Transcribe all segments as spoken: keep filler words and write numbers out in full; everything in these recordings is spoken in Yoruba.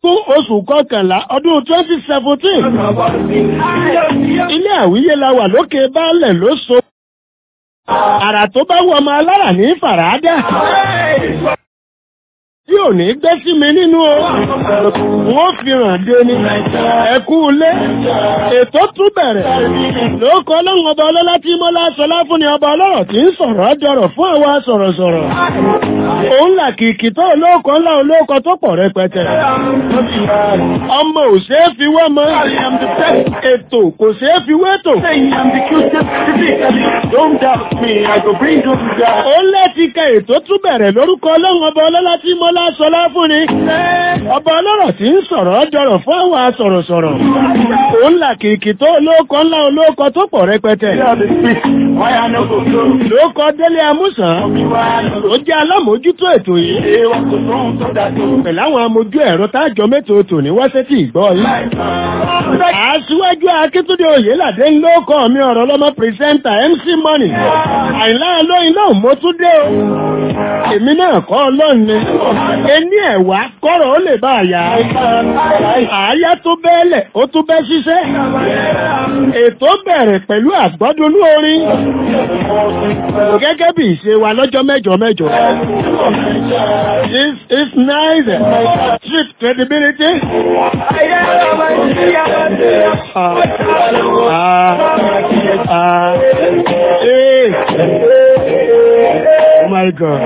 fún oṣù kọkànlá ọdún twenty seventeen. Ilé àwíyé la wà lókè baálẹ̀ ló so. Àrà tó bá wọ ọmọ alára ní fàràdà. Tí ò ní gbé sí mi nínú o, wọ́n fi hàn dé ní ẹkú ilé. Ètò tún bẹ̀rẹ̀. Lóòkọ́ ọlọ́run ọba ọlọ́lá tí mọ́lá sọlá fún ni ọba ọlọ́rọ̀ tí ń sọ̀rọ̀ jọrọ̀ fún àwa sọ̀rọ̀sọ̀rọ̀. Òun là kìkì tó olóòkọ́ ńlá olóòkọ́ tó pọ̀ rẹpẹtẹ. Ọmọ ò ṣeé fi wé mọ́. Ètò kò ṣeé fi wé tò. Ó lẹ́ti kẹ ètò tún bẹ̀rẹ̀ lórúkọ ọlọ́run ọba ọlọ́lá tí mọ́lá sọlá fún ni. Ọba ọlọ́rọ̀ tí ń sọ̀rọ̀ jọrọ̀ fún àwa sọ̀rọ̀sọ̀rọ̀. Òun là kìkì tó olóòkọ́ ńlá olóòkọ́ tó pọ̀ rẹpẹtẹ. Lóòkọ́ Délé Amúsàn, ó jẹ́ alámòójútó ètò yìí. Pẹ̀lú àwọn amójú ẹ̀rọ tájọ mẹ́tò tò ní wáṣẹ́tì ìgbọ́ yìí. Aṣíwájú Akíntúndé Oyèládé ń lóòkọ́ mi ọ̀rọ̀ lọ́mọ pírẹsẹ́ńtà M C Money. Àìlá lóyìn náà mo tún dé o. Èmi náà kọ́ ọlọ́run ni. Ení ẹ̀wá kọ́rọ̀ ó lè bá àyà. Àáyá tó bẹ́ẹ̀lẹ̀ ó tún bẹ́ ṣiṣẹ́. Ètò bẹ̀rẹ̀ pẹ̀lú àgbọ́dúnú orin. Gẹ́gẹ́ bí ìṣe wa lọ́jọ́ mẹ́jọ mẹ́jọ. This is nice. Street credibility. Ah, ah, ah, hey. Oh my God.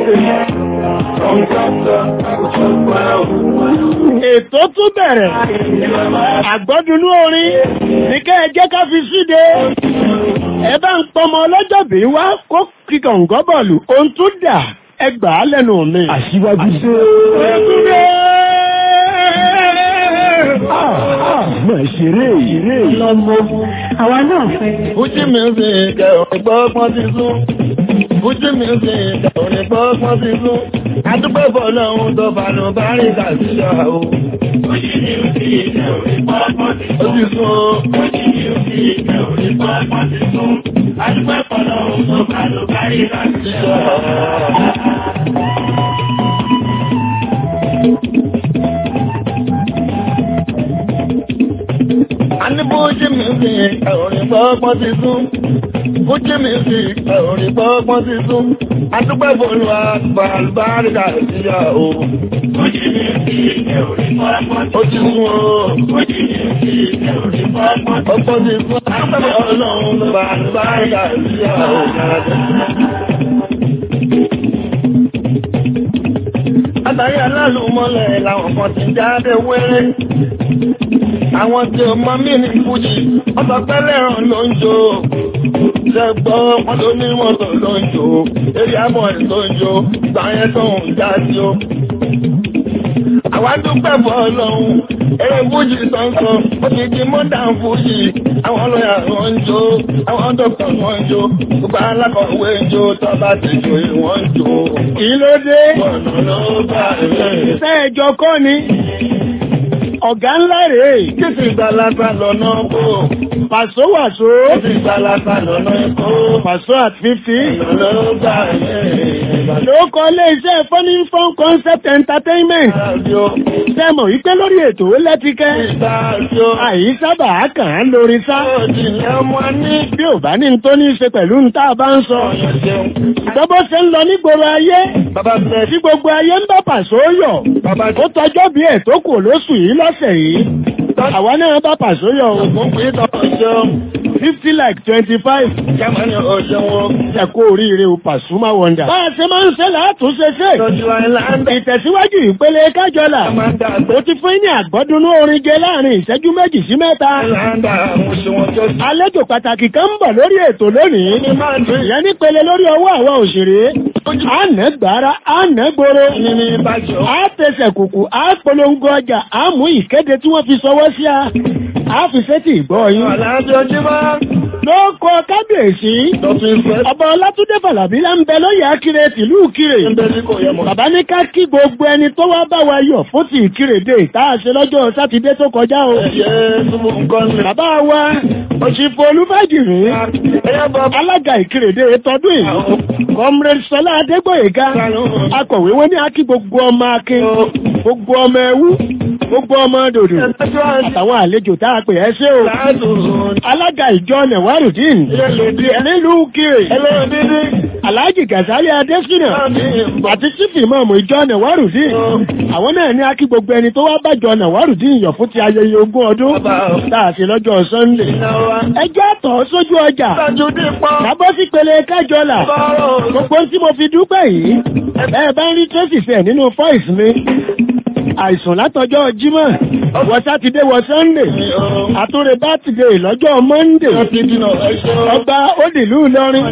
Ètò tún bẹ̀rẹ̀. Àgbọ́dúnú orin ní kẹ́ ẹ jẹ́ ká fi síde. Ẹ bá ń pọmọ ọlọ́jọ́ bí wá kó kíkọ̀ ǹgọ́ bọ̀lù. Ohun tún dà ẹgbàá lẹ́nu mi. Aṣíwájú dé. Máa ṣeré ìrè lọ́mọ. Àwa náà fẹ́. Fújì music ọ̀gbọ́gbọ́n ti sún. Fújì music ọ̀gbọ́gbọ́n ti sún. Adúpẹ́ bọ̀lọ́ ohun tó bànú bá rí kàṣíṣà o. Fújì music ọ̀gbọ́gbọ́n ti sún. Ó ti sún. Fújì music ọ̀gbọ́gbọ́n ti sún. Adúpẹ́ bọ̀lọ́ ohun tó bànú bá rí kàṣíṣà o. Ani Fújì music orin gbọ́gbọ́n ti sún. Fújì music orin gbọ́gbọ́n ti sún. Adúpẹ́ bọ̀lú àgbàlùbáríkà síyá o. Fújì music orin gbọ́gbọ́n ti sún o. Fújì music orin gbọ́gbọ́n ti sún. Adúpẹ́ bọ̀lú àgbàlùbáríkà síyá o. Àtàrí alálùmọ́lẹ̀ làwọn kan ti jáde wẹ́rẹ́. Àwọn tí ó mọ́ mí ní Fújì, ọ̀sọ̀ pẹ́lẹ̀ ràn ló ń jò. Ṣẹ́gbọ́ wọn tó ní mọ́tò ló ń jò. Eré àmọ́ ẹ̀ tó ń jò, gbàyẹn tó ń já sí o. Àwa dúpẹ́ bọ́ Ọlọ́run, eré Fújì sọ́nsọ́, ó ti di modern Fújì. Àwọn lọ́yà wọ́n ń jò, àwọn dọ́kítọ̀ wọ́n ń jò. Gbogbo alákọ̀wé ń jò, tọ́ba ti jò ìwọ́n ń jò. Kí ló dé? Ọ̀nà ló bá ẹ̀. Sẹ́ẹ̀jọ kọ́ ni. Ọ̀gá ńlá rèé. Kí ti gbalagbà lọ́nà kó? Pàṣọ wàṣọ. Kí ti gbalagbà lọ́nà kó? Pàṣọ at fifty. Ọ̀nà ló bá ẹ̀. Ló kọ ilé iṣẹ́ Funny Fun Concept Entertainment. Sẹ́mọ̀ wípé lórí ètò lẹ́tíkẹ́. Àyí sábà kàn án lórí sá. Bí ò bá ní tó ní ṣe pẹ̀lú ń tá a bá ń sọ. Gbọ́bọ́ ṣe ń lọ nígboro ayé. Tí gbogbo ayé ń bá Pàṣọ yọ̀. Ó tọjọ́ bí ẹ̀ tó kù lóṣù yìí lọ́sẹ̀ yìí. Àwa náà bá Pàṣọ yọ̀ o. Fifty like twenty-five. Jámánì ọ̀ṣẹ́ wọn. Ẹ̀kọ́ oríire o Pasuma Wonder. Bá a ṣe máa ń ṣe látúnṣe ṣe. Lọ́jọ́ àìláńdà. Ìtẹ̀síwájú ìpele kájọlà. Ó ti fún ní àgbọ́dúnú orin jẹ láàrin ìṣẹ́jú méjì sí mẹ́ta. Àìláńdà àwọn òṣèwọ̀n tó. Àlejò pàtàkì kan ń bọ̀ lórí ètò lónìí. Ìyẹn nípele lórí ọwọ́ àwọn òṣèré. A nẹ́ gbára, a nẹ́ gbòòrò. A tẹsẹ̀ kùkù, a polongo ọjà, a mú ìkéde tí wọ́n fi sọwọ́ sí a. A fi sétí ìgbọ́ yín. Ló kọ kábíyèsí. Ọba Ọlátúndé Fàlàbí lá ń bẹ lóyè Akire tìlú Ìkirè. Bàbá ní ká kí gbogbo ẹni tó wá bá wa yọ̀ fún ti Ìkirè dé tá a ṣe lọ́jọ́ Sátidé tó kọjá o. Bàbá wa Òṣìfò Olúfàjìrì. Alága Ìkirè dé tọdún yìí. Comrade Sọlá Adégbòyèga. Akọ̀wé wọn ní akí gbogbo ọmọ akin. Gbogbo ọmọ ẹwú. gbogbo ọmọ dòdò àtàwọn àlejò tá a pè ẹ́ ṣé o. alága ìjọ Nẹ̀wárùdín nílùú Kire Alhaji Gazali Adesina àti sífì mọ́ọ̀mù ìjọ Nẹ̀wárùdín àwọn náà ní akí gbogbo ẹni tó wá bájọ Nẹ̀wárùdín yọ̀ fún ti ayẹyẹ ogún ọdún tá a ṣe lọ́jọ́ Sunday. ẹ jẹ́ tọ̀ sójú ọjà lábọ́ sí pele kájọlà gbogbo tí mo fi dúpẹ́ yìí ẹ bá ń rí tracy fẹ́ nínú voice mi àìsàn látọjọ́ Jímọ̀ wọ sátidé wọ Sunday àtúrẹ bátidé lọ́jọ́ Monday ọgbà òdìlú Ìlọrin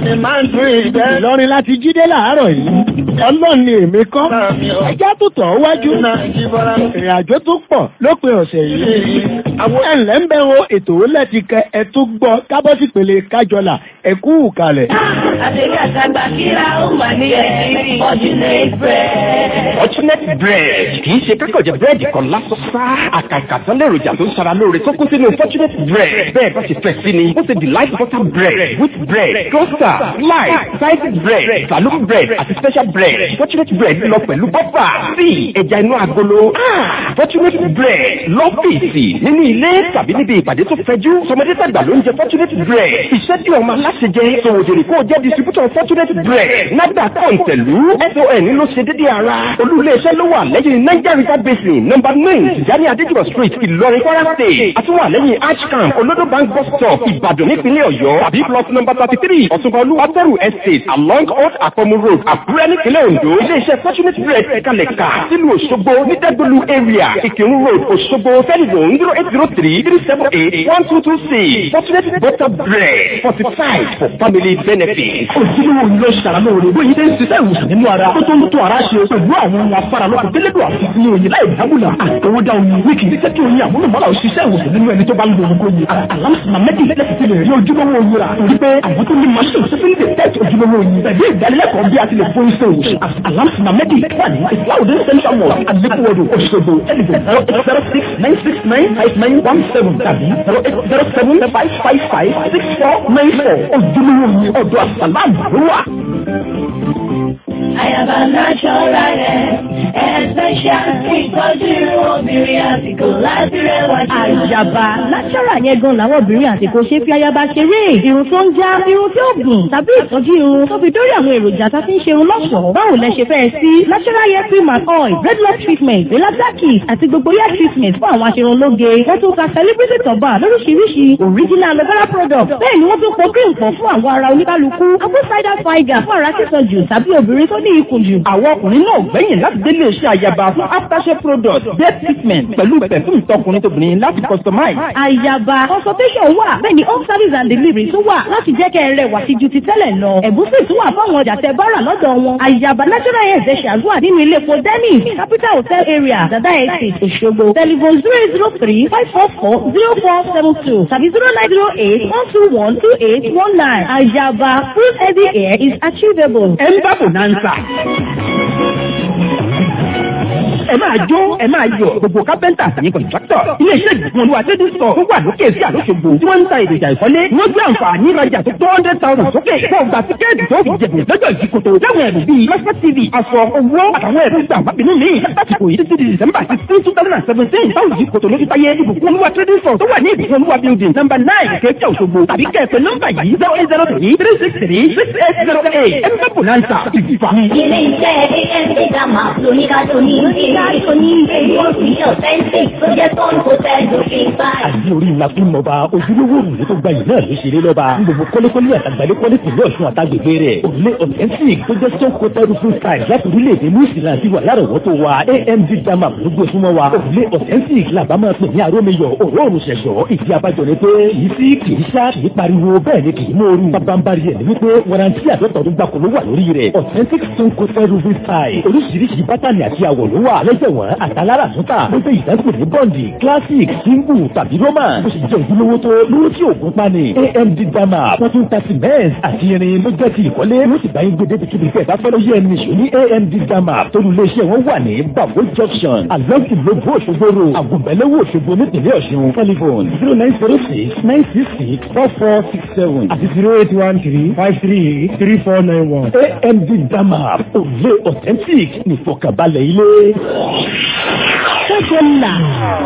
Ìlọrin láti jídé láàárọ̀ yìí Ọlọ́run ni èmi kọ́ ẹjá tó tọ̀ wájú ìrìn àjò tó pọ̀ lópin ọ̀sẹ̀ yìí ẹ̀ǹlẹ́ ń bẹ̀ wo ètò lẹ́ti kẹ ẹ tó gbọ́ kábọ́sì pèlè kájọlà ẹ̀kú kalẹ̀. àtẹ̀lé àtàgbà kíra ó wà ní ẹ̀rí Fortunate bread. Fortunate bread kì í ṣe kákọ̀jẹ̀ búrẹ́dì kan lásán sá àkàkà tán léròjà tó ń ṣara lóore tó kún sínú Fortunate bread bẹ́ẹ̀ bá ṣe fẹ́ sí ni ó ṣe delight butter bread wheat bread toaster slice sliced bread saloon bread àti special bread Fortunate bread lọ pẹ̀lú bọ́fà sí ẹja inú agolo Fortunate bread lọ́fíìsì nínú ilé tàbí níbi ìpàdé tó fẹjú sọmọdé tàgbà ló ń jẹ Fortunate bread iṣẹ́ tí ọmọ aláṣẹ jẹ sòwòdìrì kó jẹ́ distributor Fortunate bread nàgbà kọ̀ǹtẹ̀lú son ló ṣe dédé ara olú-ilé-iṣẹ́ ló wà lẹ́yìn Niger River Basin number nine Tijani Adéjùmọ̀ street Ìlọrin Kwara state àtúwà lẹ́yìn Archcamp Olodo bank bus stop Ìbàdàn nípínlẹ̀ Ọ̀yọ́ tàbí plot number thirty three Ọ̀túnba Olúwatẹ́rù estate along Old Akọmu road Àkúrẹ́ nípínlẹ̀ Ondo ilé-iṣẹ́ Fortunate bread kalẹ̀ka sílùú Òṣogbo ní Dẹ́gbẹ̀lú area Ìkírun road Òṣogbo telephone zero eight zero three three seven eight one two two six Fortunate butter bread fortified for family benefit. ojúlówó ìlú ìṣàlànà òde bóyá ṣe ń ṣiṣẹ́ ìwòsàn nínú ara tó tó ń tó ara ṣe pẹ̀lú àwọn ohun afárá lọ́kùn délẹ́dọ̀ àti ní òyìn láì dábùlà àtọwọ́dá oyin wíkì ní sẹ́kì oyin àmúlùmọ́lá òṣìṣẹ́ ìwòsàn nínú ẹni tó bá ń lo ogun oyin alámùsùnmá mẹ́tì lẹ́sì ti lè rí ojúlówó oyin rà torí pé àwọn tó ní machine tó fi ń detect ojúlówó oyin pẹ̀lú ìdánilẹ́kọ̀ọ́ bí a ti lè fún iṣẹ́ ìwòsàn alámùsùnmá mẹ́tì wà ní ìsìláwòdé central mall àdékùwọ̀dù Òṣogbo telephone zero eight zero six nine six nine five nine one seven tàbí zero eight zero seven five five five six four nine four ojúlówó oyin ọ̀dọ̀ àsàlámù ló wà. Àyàbá náṣọ́ra rẹ̀ ẹ̀ẹ́dẹ́ṣà ìtọ́jú obìnrin àsìkò láti rẹwà jù. Àyàbá náṣọ́ra yẹn gan làwọn obìnrin àsìkò ṣe fi àyàbá ṣeré. Irun tó ń já, irun tí ó gùn, tàbí ìtọ́jú irun tó fi dórí àwọn èròjà tá a fi ń ṣe irun lọ́ṣọ̀ọ́. Báwo lẹ ṣe fẹ́ sí? Natural hair cream and oil, red light treatment, relaxer àti gbogbo hair treatment fún àwọn aṣerunlóge. Wọ́n tún ka celebrity tọ̀bà lóríṣiríṣi original aloe vera product. Bẹ́ẹ̀ ni wọ́n tún pọ̀ cream pọ̀ fún àwọn ara oníkálukú. Apple cider vinegar fún ara sísan jù tàbí obìnrin tó ní ikùn jù. Àwọn ọkùnrin náà gbẹ̀yìn láti délé iṣẹ́ àyàbá fún aftershave product bed treatment pẹ̀lú pẹ̀fúmù tọkùnrin tóbìnrin láti customize. Àyàbá consultation wà bẹ́ẹ̀ ni home service and delivery tó wà láti jẹ́ kẹ́ ẹ rẹwà sí ju ti tẹ́lẹ̀ lọ. Ẹ̀bùn sì tún wà fáwọn ọjà tẹ bá rà lọ́dọ̀ wọn. Àyàbá natural hair essentials wà nínú ilé epo Dennis Capital Hotel area Dada Estate Òṣogbo. Telephone zero eight zero three five four four zero four seven two tàbí zero nine zero eight one two one two eight one nine. Àyàbá full heavy hair is achievable. Ẹ ń bá bonanza. Ẹ máa jó, ẹ máa yọ̀, gbogbo kápẹ́ntà àti kọ̀ǹtráktọ̀. Ilé-iṣẹ́ ìgbìmọ̀ olúwa tẹ́dí sọ tó wà lókè sí àlóṣogbo tí wọ́n ń ta èròjà ìkọ́lé. Wọ́n gbé àǹfààní ìrajà tó tó hundred thousand sókè. Wọ́n gba tíkẹ́ẹ̀tì tó fi jẹ̀bù lọ́jọ́ ìdíkòtò. Láwọn ẹ̀bùn bíi Lọ́sọ̀ T V, aṣọ, owó àtàwọn ẹ̀bùn gbà wábìnú mi. Lásìkò yìí títí di December sixteen two thousand and seventeen táwọn ìdíkòtò ló fi táyé ìbùkún olúwa tẹ́dí sọ tó wà ní ìbùkún olúwa building number nine Kéèké Òṣogbo tàbí kẹ̀pẹ́ nọ́mbà yìí zero eight zero three three six three six eight zero eight. Ẹ ń bá bonanza ìfà. Ilé iṣẹ́ A M D Dama lóníkàtó ní ìlú ní èyí ó sì yàn authentic tó jẹ́ tọ́nù kó tẹ́ lófin báyìí. Àyè orí ńlá fún ọba ojúlówó òrùlé tó gba yìí náà ló ṣeré lọ́ba. Gbogbo kọ́lékọ́lé àtàgbàlẹ́ kọ́lé tìlú Ọ̀ṣun àtàgbègbè rẹ̀. Òrùlé authentic tó jẹ́ stone coated roofing style láti orílẹ̀-èdè New Zealand ti wà lárọ̀wọ́tò wa. A M D Dama gbogbo súnmọ́ wa. Òrùlé authentic làbá máa pè ní arómiyọ̀ òróòrùn ṣẹ̀ṣọ́. Ìdí abájọ ni pé kìí sí kìí ṣá kìí pariwo bẹ́ẹ̀ ni kìí móoru. Bábánbárí ẹ̀ ni wípé warranty àtọ́tọ̀ọ́dún gbàkó ló wà lórí rẹ̀. Authentic stone coated roofing style. Oríṣiríṣi bátànì àti àwọ̀ ló wà. Lẹ́sẹ̀ wọ̀n àtàlára àtúntà. Ó jẹ́ ìdásíkò ní bọ́ǹdì, classic, single tàbí roman. Ó sì jẹ́ ìdílówó tó lówó tí òògùn pa ni. A M D Dama wọ́n tún ta cement àti irin ló jẹ́ ti ìkọ́lé. Wọ́n sì bá yín gbé débi kíbi kẹ́ẹ̀ bá fẹ́ lọ́yẹ́ ẹni ṣò ní A M D Dama. Torí iléeṣẹ́ wọn wà ní Babo junction, along ìlógún Òṣogbo road, Àgùnbẹ́lẹ́wò Òṣogbo nípìnlẹ̀ Ọ̀ṣun. Telephone zero nine zero six nine six six four four six seven àti zero eight one three five three eight three four nine one. A M D Dama òrùlé authentic ní ìfọ̀kànbalẹ̀ ilé. Kájọlà.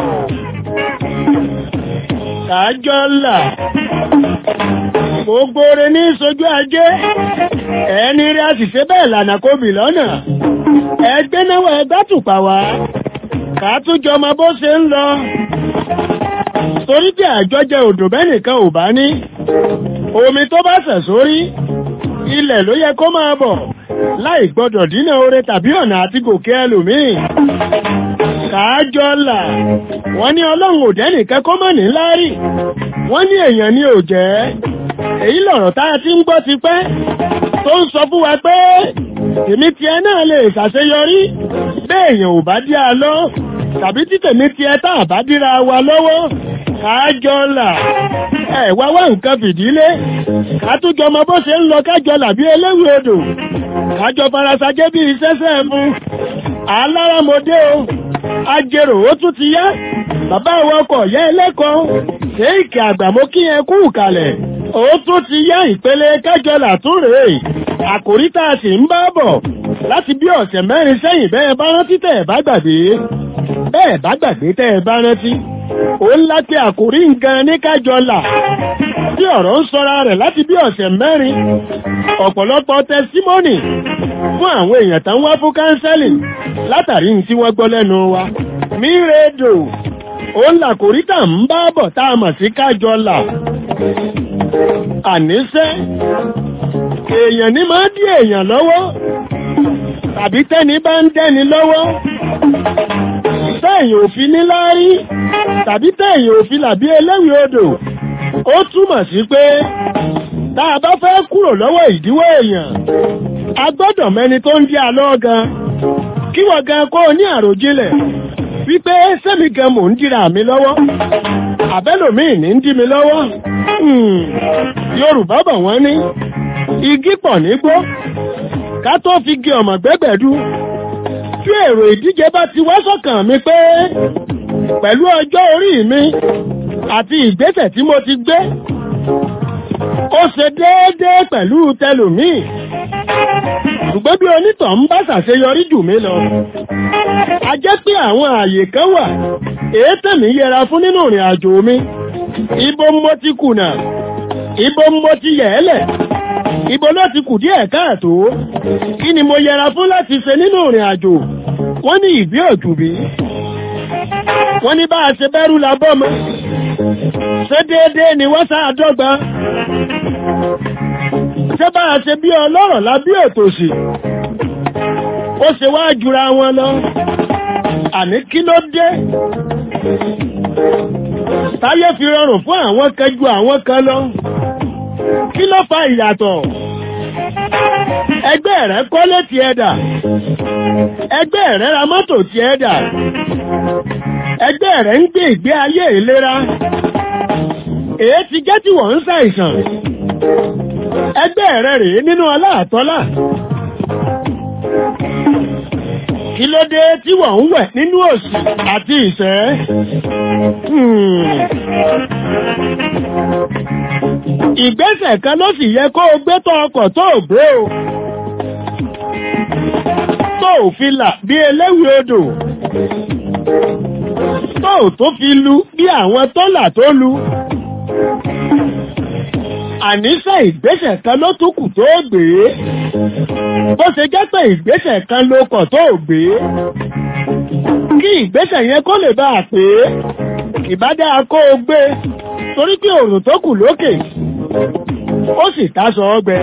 Kájọlà. Gbogbo rẹ̀ ní sojú ajé. Ẹni rí àṣìṣe bẹ́ẹ̀ lànà kó bì lọ́nà. Ẹgbẹ́ náwó ẹgbẹ́ tùpà wá. Kàtújọ ọmọ bó ṣe ń lọ. Torí tí àjọjẹ odò bẹ́nìkan ò bá ní. Omi tó bá sẹ̀ sórí. Ilẹ̀ ló yẹ kó máa bọ̀. Láì gbọdọ̀ dínà oore tàbí ọ̀nà àti gòkè ẹlòmíì. Kájọlà. Wọ́n ní Ọlọ́run ò dẹ́nìkan kó mọ̀ ní láárí. Wọ́n ní èèyàn ni ò jẹ́. Èyí lọ̀rọ̀ tá a ti ń gbọ́ ti pẹ́. Tó ń sọ fún wa pé tèmi tiẹ̀ náà lè ṣàṣeyọrí. Béèyàn ò bá dí a lọ. Tàbí tí tèmi tiẹ̀ tá a bá díra wa lọ́wọ́. Kájọlà. Ẹ wá wá nǹkan fìdílé. Kátújọ ọmọ bó ṣe ń lọ Kájọlà bí eléwì odò. Kájọ farasajẹ́ bí iṣẹ́ṣẹ́ mu. Aláramọdé o. Ajérò ó tún ti yá. Bàbá àwọn ọkọ̀ yẹ ẹlẹ́kọ̀ọ́. Ṣéèkì àgbàmọ́ kí ẹ kú kalẹ̀. Ó tún ti yá ìpele Kájọlà tún rèé. Àkòrí tá a sì ń bá bọ̀. Láti bí ọ̀sẹ̀ mẹ́rin sẹ́yìn bẹ́ẹ̀ bá rántí tẹ́ ẹ̀ bá gbàgbé. Bẹ́ẹ̀ bá gbàgbé tẹ́ ẹ bá rántí. Ó ń láti àkòrí nǹkan ní Kájọlà. Tí ọ̀rọ̀ ń sọra rẹ̀ láti bí ọ̀sẹ̀ mẹ́rin. Ọ̀pọ̀lọpọ̀ tẹsímọ́nì fún àwọn èèyàn tán wá fún kánsẹ́lì látàrí tí wọ́n gbọ́ lẹ́nu wa. Mí rédò. Ó ń làkòrí tà ń bá bọ̀ tá a mọ̀ sí Kájọlà. Àníṣẹ́. Èèyàn ní máa dí èèyàn lọ́wọ́. Tàbí tẹ́ni bá ń dẹ́ni lọ́wọ́. Tẹ́yìn òfin ní láárí. Tàbí tẹ́yìn òfin làbí eléwì odò. Ó túmọ̀ sí pé tá a bá fẹ́ kúrò lọ́wọ́ ìdíwọ́ èèyàn. A gbọ́dọ̀ mẹ́ni tó ń dí alọ́ gan. Kí wọ́n gan kó ní àròjinlẹ̀. Wípé sẹ́mi gan mò ń dira mi lọ́wọ́. Àbẹ́lòmíì ní ń dí mi lọ́wọ́. Hmm. Yorùbá bọ̀ wọ́n ní. Igi pọ̀ nígbó. Ká tó fi gé ọmọ gbẹ́gbẹ̀dú. Tí èrò ìdíje bá ti wá sọ́kàn mi pé pẹ̀lú ọjọ́ orí mi àti ìgbésẹ̀ tí mo ti gbé. Ó ṣe déédéé pẹ̀lú tẹlòmíì. Ṣùgbọ́n bí onítọ̀ ń bá ṣàṣeyọrí jù mí lọ. A jẹ́ pé àwọn ààyè kan wà. Èé tẹ̀mí yẹra fún nínú ìrìn àjò mi. Ibo mo ti kùnà. Ibo mo ti yẹ̀ẹ́lẹ̀. Ibo ló ti kù díẹ̀ káàtó. Kí ni mo yẹra fún láti ṣe nínú ìrìn àjò? Wọ́n ní ìbí òjùbí. Wọ́n ní bá a ṣe bẹ́rù la bọ́mọ. Ṣé déédéé ni wọ́n sáà dọ́gba? Ṣé bá a ṣe bí ọlọ́rọ̀ la bí òtòṣì? Ó ṣe wá jura wọn lọ. Àní kí ló dé? Táyé fi rọrùn fún àwọn kan ju àwọn kan lọ. Kí ló fa ìyàtọ̀? Ẹgbẹ́ rẹ̀ kọ́lé ti ẹ̀dà. Ẹgbẹ́ rẹ̀ ra mọ́tò ti ẹ̀dà. Ẹgbẹ́ rẹ̀ ń gbé ìgbé ayé ìlera. Èé ti jẹ́ tí wọ́n ń ṣàìsàn. Ẹgbẹ́ rẹ̀ rèé nínú aláàtọ́lá. Kí ló dé tí wọ́n ń wẹ̀ nínú òṣì àti ìṣẹ́? Ìgbésẹ̀ kan ló sì yẹ kó o gbé tó ọkọ̀ tó ò gbé o. Tó ò fi là bí eléwì odò. Tó ò tó fi lu bí àwọn tó là tó lu. Àníṣe ìgbésẹ̀ kan ló tún kù tó gbé. Bó ṣe jẹ́ pé ìgbésẹ̀ kan ló kọ̀ tó gbé. Kí ìgbésẹ̀ yẹn kó lè bá a pé ìbádá kó o gbé torí pé òrùn tó kù lókè ó sì táṣọ ọgbẹ.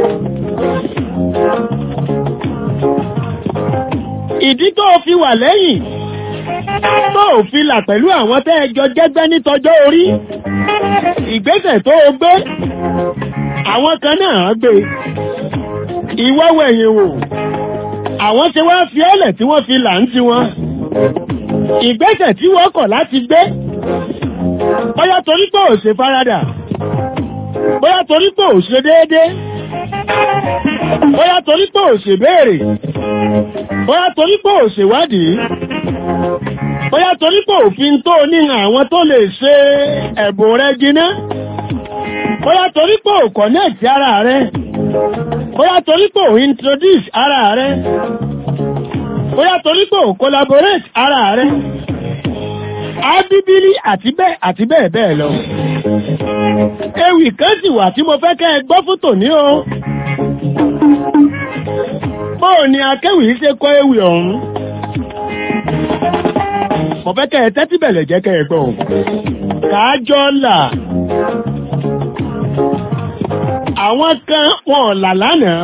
Ìdí tó fi wà lẹ́yìn tó fi là pẹ̀lú àwọn tẹ́ ẹjọ́ jẹ́gbẹ́ nítọjọ́ orí. Ìgbésẹ̀ tó o gbé àwọn kan náà gbé. Ìwọ́wọ́ ẹ̀yìn wò àwọn ṣe wá fi ọ́lẹ̀ tí wọ́n fi là ń ti wọn. Ìgbésẹ̀ tí wọ́n kọ̀ láti gbé bóyá torí pé ò ṣe faradà, bóyá torí pé ò ṣe déédéé, bóyá torí pé ò ṣe béèrè, bóyá torí pé ò ṣe wádìí, bóyá torí pé òfin tó ní àwọn tó lè ṣe ẹ̀bùn rẹ jiná, bóyá torí pé ò connect ara rẹ, bóyá torí pé ò introduce ara rẹ. bóyá torí pé ò collaborate ara rẹ̀ ábíbílì àti bẹ́ẹ̀ àti bẹ́ẹ̀ bẹ́ẹ̀ lọ. ewì kan sì wà tí mo fẹ́ kẹ́ ẹ gbọ́ fún tòní o. bóò ni akéwì ṣe kọ ewì ọ̀hún. mo fẹ́ kẹ́ ẹ tẹ́tí bẹ̀lẹ̀ jẹ́ kẹ́ ẹ gbọ́. kájọ́ là. àwọn kan wọn ò là lánàá.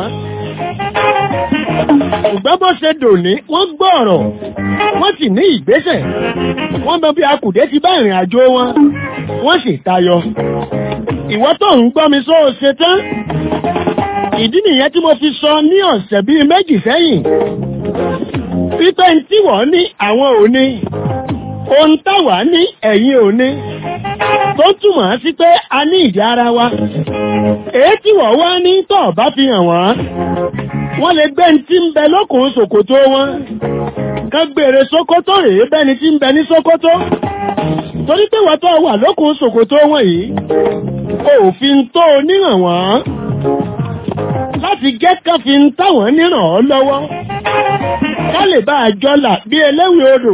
ṣùgbọ́n bó ṣe dòní wọ́n gbọ́ ọ̀rọ̀ wọ́n sì ní ìgbésẹ̀ wọ́n mọ bí akùdé ti bá ìrìn àjò wọn wọ́n sì tayọ. ìwọ tó ń gbọ́ mi sọ ò ṣe tán. ìdí nìyẹn tí mo fi sọ ní ọ̀sẹ̀ bíi méjì sẹ́yìn wípé ń tí wọ́n ní àwọn ò ní ohun táwa ní ẹ̀yin ò ní tó túmọ̀ sí pé a ní ìdí ara wa. èyí tí wọ́n wá ní tó bá fi hàn wọ́n wọ́n lè gbé ní tí ń bẹ lókùn ṣòkòtò wọn kán gbèrè Sókótó rèé bẹ́ni tí ń bẹ ní Sókótó torí pé wọ́n tó wà lókùn ṣòkòtò wọn yìí òfin tó níhàn wọ́n láti jẹ́ ká fi ń táwọn níràn ọ́ lọ́wọ́ ká lè bá àjọ là bí eléwì odò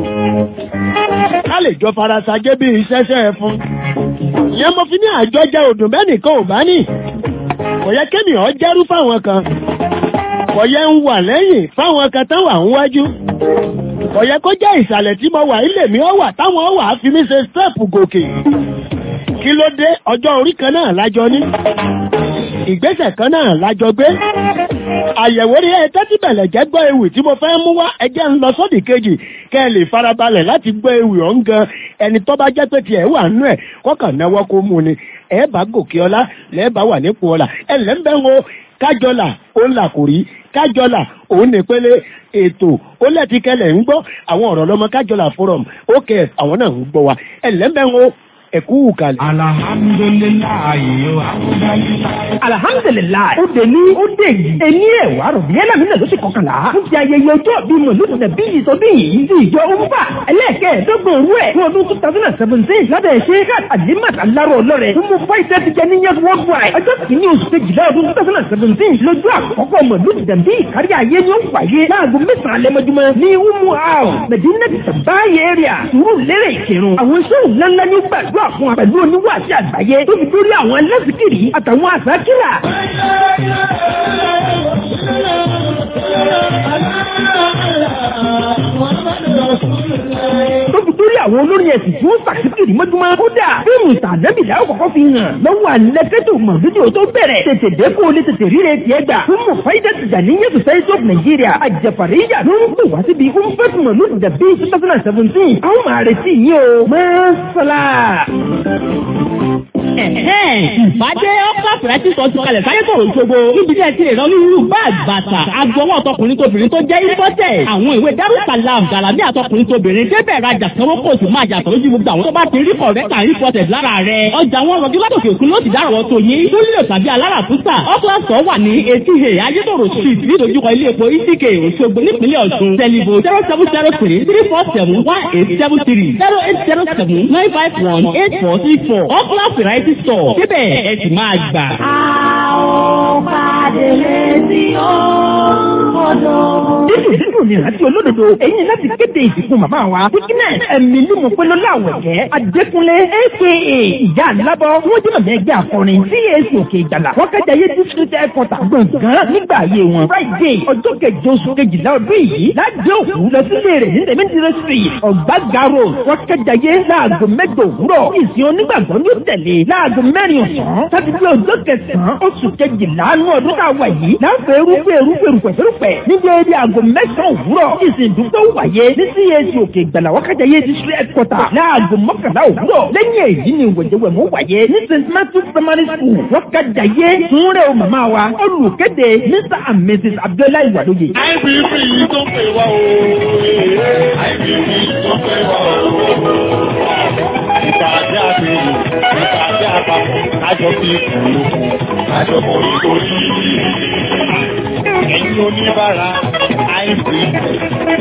ká lè jọ farasajé bí iṣẹ́ṣẹ́ ẹ̀fún. ìyẹn mo fi ní àjọ jẹ́ odò bẹ́ẹ̀ nìkan ò bá ní kò yẹ kémi ọ́ jẹ́rú fáwọn kan kò yẹ ń wà lẹ́yìn fáwọn kan tán wà ń wájú kò yẹ kó jẹ́ ìsàlẹ̀ tí mo wà ilé mi ó wà táwọn wà á fi mí ṣe stẹ́ẹ̀pù gòkè. kí ló dé ọjọ́ orí kan náà lájọ ní ìgbésẹ̀ kan náà lájọ gbé. àyẹ̀wò rí ẹ tẹ́tí bẹ̀lẹ̀ jẹ́ gbọ́ ewì tí mo fẹ́ mú wá ẹjẹ́ ń lọ sódì kejì kẹ́ ẹ lè farabalẹ̀ láti gbọ́ ewì ọ̀hún gan ẹni tó bá jẹ́ pé tiẹ̀ wà nú ẹ̀ kọ́kàn náwó kó mú ni ẹ bá gòkè ọlá lẹ́ẹ̀ bá wà nípò ọlá ẹ lẹ́ńbẹ́ wo kájọlà òun là kò rí kájọlà òun nìpele ètò ó lẹ́ẹ̀tì kẹlẹ̀ ń gbọ́ àwọn ọ̀rọ̀ lọ́mọ kájọlà forum ó kẹ́ àwọn náà ń gbọ́ wa ẹ lẹ́ńbẹ́ wo ẹ̀kú kalẹ̀. alhamdulilayi o alhamdulilayi. ó dé ní ó dé yìí. èmi ẹ̀ wá rọ̀ bí ẹ̀ náà mi náà ló ṣe kọkànlá. fún ti ayẹyẹ ọjọ́ bíi mọ̀lúù tẹ̀ bí ìsọdún yìí ti ìjọ òǹfà ẹlẹ́ẹ̀kẹ́ẹ̀dọ́gbọ̀n òru ẹ̀ fún ọdún two thousand and seventeen lábẹ́ ṣe àdìmọ̀tà lárọ̀ ọlọ́rẹ̀ fún mo fọ́ ìṣẹ́ ti jẹ ní yẹn worldwide. ọjọ́ kìíní oṣù kejìlá ọdún two thousand and seventeen lójú àkọ́kọ́ mọ̀lúù tẹ̀ bí ìkárí ayé ni ó wáyé láago mẹ́sàn-án lẹ́mọ́júmọ́ ní umu house medina tàbáyé area sùúrù lérè ìkẹrùn. àwọn sóhùn ńláńlá ní gbàdúrà fún wa pẹ̀lú oníwà àti àgbáyé tó fi dórí àwọn ẹlẹ́sìkìrì àtàwọn àsákìrà. tó fi dórí àwọn olórin ẹ̀sìn tí wọ́n sàkíkìrì mọ́júmọ́. kódà fíìmù tàdébì làwọn kọ̀ọ̀kan fi hàn lọ́wọ́ àlẹ́kẹ́tò mọ̀ fídíò tó bẹ̀rẹ̀ tètè dẹ́kun olè tètè ríre tiẹ̀ gbà. fún mọ̀ fáyidá Tijaniya Society of Nigeria àjẹfàríyà ló ń pè wá síbi umbẹ́tùmọ̀ lóṣù dàbí two thousand and seventeen. àwọn máa retí yín o mọ́sálà. Ìbàdé ọkọ̀ fẹ̀rẹ́tì sọ ti kalẹ̀ sáyé tòrò ṣogbo. Níbi tí ẹ ti lè rán onírúurú báàgì bàtà, agbọwọ́ ọ̀tọkùnrin tóbìnrin tó jẹ́ ìfọ́tẹ̀. Àwọn ìwé Darussalam Gàlámì àtọkùnrin tóbìnrin débẹ̀ rajà sanwó kò sì máa yàtọ̀ lójú gbogbo àwọn tó bá ti rí kọ̀rẹ́tà ìfọ́tẹ̀ lára rẹ̀. Ọjà wọn rọ̀jú látòkè òkun ló ti dárọ̀ tó yín. Túlíò tàbí aláràtúntà. Ọ́kúlàsọ̀ wà ní etí he Ayétòrò street nídojúkọ ilé epo Ìsìkè Òṣogbo nípínlẹ̀ Ọ̀ṣun. Tẹlifo zero seven zero three three four seven one eight seven three zero eight zero seven nine five one eight four three four. Ọkùlà variety store. Síbẹ̀ ẹ sì máa gbà. Àwọn pàdé létí ọ̀dọ́. dídùn dídùn ni ìrántí olódodo èyí láti kéde ìsìnkú màmá wa Witness ẹ̀mí ní mo pẹ́ lọ́lá àwẹ̀kẹ́ Adékúnlé aka ìyá àlábọ̀ wọ́n jẹ́ màmá ẹgbẹ́ akọrin C A C Òkè Ìgbàlà wọ́n kẹ́jà yé district headquarter gbọ̀ngàn nígbà ayé wọn Friday ọjọ́ kẹjọ oṣù kejìlá ọdún yìí láti òkú lọ sílé rẹ̀ ní tẹ̀mẹ́tìrẹ́ street ọ̀gbága road wọ́n kẹ́jà yé láago mẹ́jọ òwúrọ̀ ìsìn onígbàgbọ́ ní ó tẹ̀lé láago mẹ́rin ọ̀sán sátidé ọjọ́ kẹsàn-án oṣù kejìlá ní ọdún tá a wà yìí láǹfẹ̀ erúgbẹ̀ erúgbẹ̀ rúpẹ̀rúpẹ̀ níbi eré aago mẹ́sàn-án òwúrọ̀ ìsìn ìdúgbò wáyé ní C A C Òkè Ìgbàlà wákàjáyé district headquarter láago mọ́kànlá òwúrọ̀ lẹ́yìn èyí ni ìwẹ̀jẹ̀wẹ̀mú wáyé ní Saint Matthew primary school wákàjáyé túnrẹ́ o màmá wa olùkéde Mister and Missus Abdullahi Wadoye. I B B tó pè wá o I B B tó pè wá o ìpàdé àbẹ̀wò ìpàdé àpapọ̀ kájọ fi kùn kájọ kò ní torí ẹ̀yin oníbàárà I B B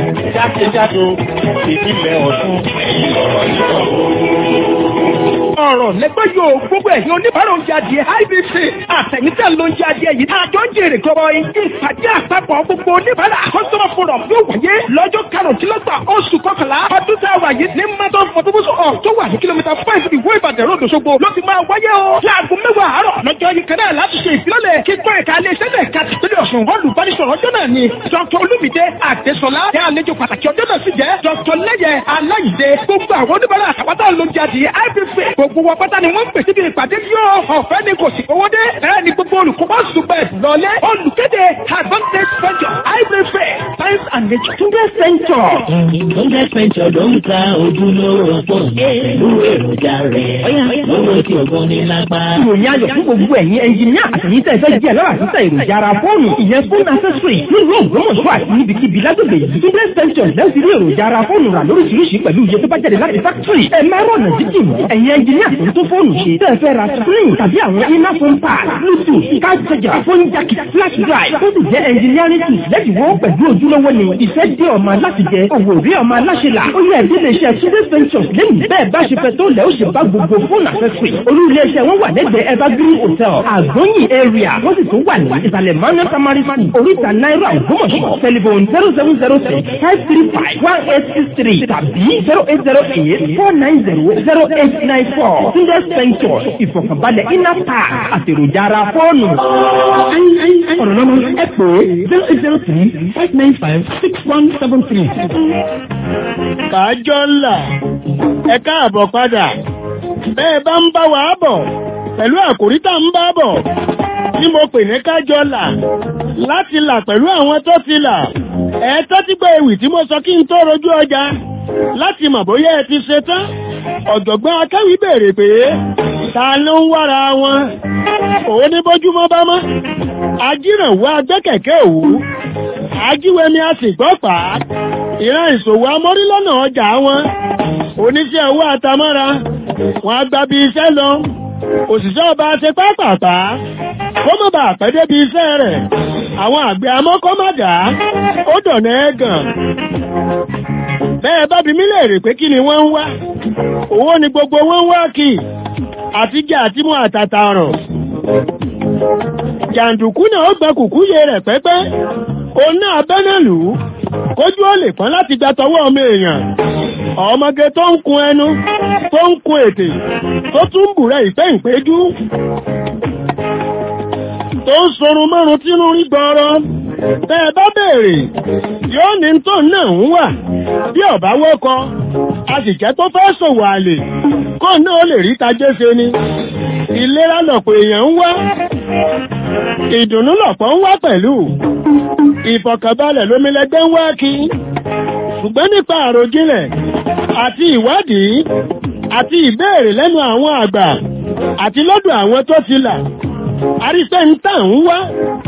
jákèjádò ìpínlẹ̀ Ọ̀ṣun ẹ̀yin lọ́rọ̀ yìí lọ́wọ́. ọ̀rọ̀ lẹ́gbẹ́ yóò gbogbo ẹ̀yin oníbàárà oúnjẹ adìẹ I B C àtẹ̀yìntẹ̀ lóúnjẹ adìẹ yìí àjọ ń jèrè gbọ́rọ̀ yìí ìpàdé àpapọ̀ gbogbo oníbàárà customer forum yóò wáyé lọ́jọ́ karùndínlọ́gbà oṣù kọkànlá ọdún tá a wà yìí ní mọ́tò fọdúnbùsù ọ̀ tó wà ní kìlómítà five ìwé Ìbàdàn road Òṣogbo ló ti máa wáyé o láago mẹ́wàá àárọ̀ lọ́jọ́ yìí kan náà láti ṣe ìfilọ́lẹ̀ kíkọ́ ẹ̀ka iléeṣẹ́ náà ká tìpínlẹ̀ Ọ̀ṣun olùbánisọ̀rọ̀ ọjọ́ náà ni Dr Olúmídé Adésọlá ẹ̀ àlejò pàtàkì ọjọ́ náà sì jẹ́ Dr Lẹ́yẹ Aláyìndé gbogbo àwọn oníbàárà àtàwátà ló ń jáde I B C gbogbo wọn pátá ni wọ́n ń pè síbi ìpàdé yóò ọ̀fẹ́ ni kò sì owó dé bẹ́ẹ̀ ni gbogbo olùkọ́bọ̀ ṣùgbẹ́ lọ́lé olùkéde Advantage Venture I B C Science and Nature Tunde Venture. Tunde Venture ló ń ta ojúlówó fóònù pẹ̀lú èròjà rẹ̀ lówó tí ògùn ní lápá. ìròyìn ayọ̀ fún gbogbo ẹ̀yin ẹnjìníà àtẹ̀yìn tẹ̀ fẹ́ jẹ́ lọ́wọ́ àtúntà èròjà ara fóònù ìyẹn fóònù accessory nílùú Ògbómọ̀ṣọ́ àti níbikíbi lágbègbè yìí. Tunde Venture lẹ́sìn rí èròjà ara fóònù rà lóríṣiríṣi pẹ̀lú iye tó bá jáde láti factory. ẹ má rọ̀nà jíjìn ẹ̀yin ẹnjìníà tó ń tó fóònù ṣe tẹ́ fẹ́ ra screen tàbí àwọn iná phone pad bluetooth card charger phone jack flash drive tó sì jẹ́ engineering tools lẹ́dínwó pẹ̀lú ojúlówó ni ìfẹ́ dé ọmọ aláṣẹ jẹ òwò rí ọmọ aláṣẹ là ó yẹ ìdílé iṣẹ́ Tunde Ventures lẹ́yìn bẹ́ẹ̀ bá ṣe fẹ́ tó lẹ́ ó ṣe bá gbogbo fóònù accessory olú ilé iṣẹ́ wọn wà lẹ́gbẹ̀ẹ́ Evergreen Hotel Àgbóyìn area wọ́n sì tún wà ní ìsàlẹ̀ Manuel Tamari oríta náírà Ògbómọ̀ṣọ́ telephone zero seven zero six five three five one eight six three tàbí zero eight zero eight four nine zero zero eight nine four Tunde Ventures ìfọ̀kànbalẹ̀ iná pa àtèròjà ara fóònù. ọ̀rọ̀ lọ́mọ ẹ pè é zero eight zero three five nine five six one seven three. kájọ́ ńlá ẹ káàbọ̀ padà bẹ́ẹ̀ bá ń bá wa bọ̀ pẹ̀lú àkòrí tá ń bá bọ̀ tí mo pè ní kájọ́ ńlá láti là pẹ̀lú àwọn tó ti là ẹ tẹ́tí gbọ́ ewì tí mo sọ kí n tó rojú ọjà láti mọ̀ bóyá ẹ ti ṣe tán ọ̀jọ̀gbọ́n akáwí béèrè pé ta ló ń wára wọn òun ní bójúmọ́ bá mọ́ ajírànwó agbẹ́kẹ̀kẹ́ òwú ajíwẹ̀mí a sì gbọ́ pa ìran ìṣòwò amórílọ́nà ọjà wọn oníṣẹ́ owó àtàmọ́ra wọn agbá bí iṣẹ́ lọ òṣìṣẹ́ ọba ṣe pápápá kó mọ̀ bá àpẹ́dé bí iṣẹ́ rẹ̀ àwọn àgbẹ̀ amọ́kọ́mọ́dá ó dọ̀nà ẹ̀gàn bẹ́ẹ̀ bá bi mí léèrè pé kí ni wọ́n ń wá owó ni gbogbo wọn ń wá kì àtijọ́ àti mú àtàtà ọ̀rọ̀ jàǹdùkú náà ó gba kùkúyè rẹ̀ pẹ́pẹ́ òun náà bẹ́nẹ̀lú kójú ó lè pọ́n láti gba tọwọ́ ọmọ èèyàn ọmọge tó ń kun ẹnu tó ń kun ètè tó tún bùrẹ̀ ìpẹ́ ìpéjú tó ń sorun márùn tínú rí gbọ́rọ̀ bẹ́ẹ̀ bá béèrè yóò ní tó náà ń wà bí ọ̀bá wọ́kọ àṣìjẹ́ tó fẹ́ ṣòwò àlè kó náà lè rí tajé ṣe ni ìlera lọ̀pọ̀ èèyàn ń wá ìdùnnú lọ̀pọ̀ ń wá pẹ̀lú ìfọ̀kànbalẹ̀ lómìnlẹ́gbẹ́ ń wá kí ṣùgbọ́n nípa àròjinlẹ̀ àti ìwádìí àti ìbéèrè lẹ́nu àwọn àgbà àti lọ́dọ̀ àwọn tó ti là àríṣẹ́ ń tà ń wá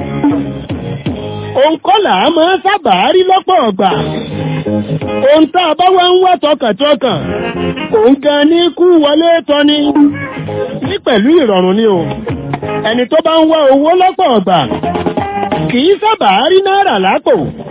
òǹkọ́là máa sábà rí lọ́pọ̀ ọ̀gbà ohun tá a bá wá ń wá tọkàntọkàn òun gan ní kú wọlé tọ́ni ní pẹ̀lú ìrọ̀rùn ni o ẹni tó bá ń wá owó lọ́pọ̀ ọ̀gbà kì í sábà rí náírà lápò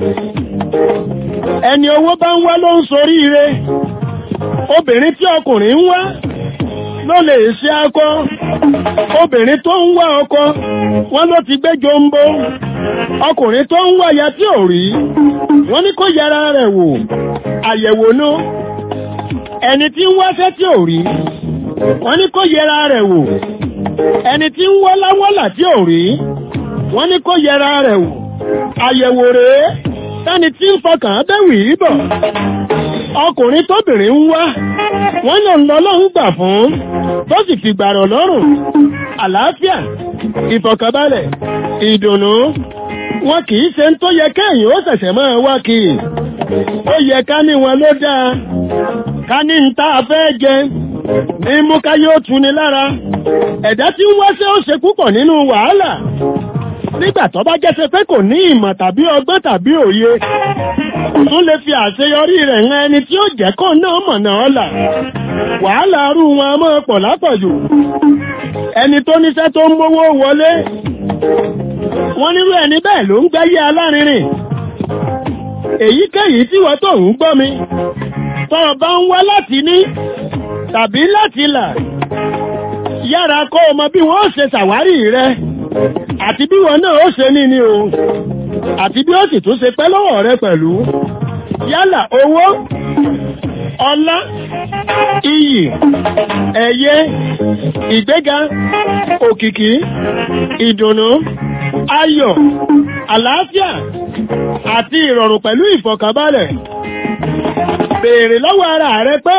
ẹni owó bá ń wá ló ń soríire obìnrin tí ọkùnrin ń wá ló lè ṣe akọ obìnrin tó ń wá ọkọ wọ́n ló ti gbé jombo ọkùnrin tó ń wá ya tí ò rí wọ́n ní kó yẹra rẹ̀ wò àyẹ̀wò nú ẹni tí ń wáṣẹ́ tí ò rí wọ́n ní kó yẹra rẹ̀ wò ẹni tí ń wọ́láwọ́là tí ò rí wọ́n ní kó yẹra rẹ̀ wò àyẹ̀wò rèé tẹ́ni tí ń fọkàn bẹ́wì bọ̀ ọkùnrin tóbìnrin ń wá wọ́n lọ lọ lọ́hún gbà fún tó sì fi gbàrọ̀ lọ́rùn àlàáfíà ìfọ̀kànbalẹ̀ ìdùnnú wọn kì í ṣe ń tó yẹ kéèyàn ó ṣẹ̀ṣẹ̀ máa wá kì í ó yẹ ká ní wọn ló dáa ká ní ń tá a fẹ́ jẹ ní mú ká yóò tuni lára ẹ̀dá tí ń wáṣẹ́ ó ṣe púpọ̀ nínú wàhálà nígbà tó bá jẹ́sẹ̀ pé kò ní ìmọ̀ tàbí ọgbọ́n tàbí òye tún lè fi àṣeyọrí rẹ̀ hàn ẹni tí ó jẹ́ kó náà mọ̀nà ọ̀la wàhálà arú wọn a máa pọ̀ lápọ̀jù ẹni tó níṣẹ́ tó ń mówó wọlé wọ́n nírú ẹni bẹ́ẹ̀ ló ń gbáyé alárinrin èyíkéyìí tí wọ́n tó ń gbọ́ mi tó bá ń wá láti ní tàbí láti là yára kó o mọ bí wọ́n ó ṣe ṣàwárí rẹ àti bí wọn náà ó ṣe ní ni o àti bí ó sì tún ṣe pẹ́ lọ́wọ́ rẹ pẹ̀lú yálà owó ọlá iyì ẹ̀yẹ ìgbéga òkìkí ìdùnnú ayọ̀ àlàáfíà àti ìrọ̀rùn pẹ̀lú ìfọ̀kànbalẹ̀ béèrè lọ́wọ́ ara rẹ pé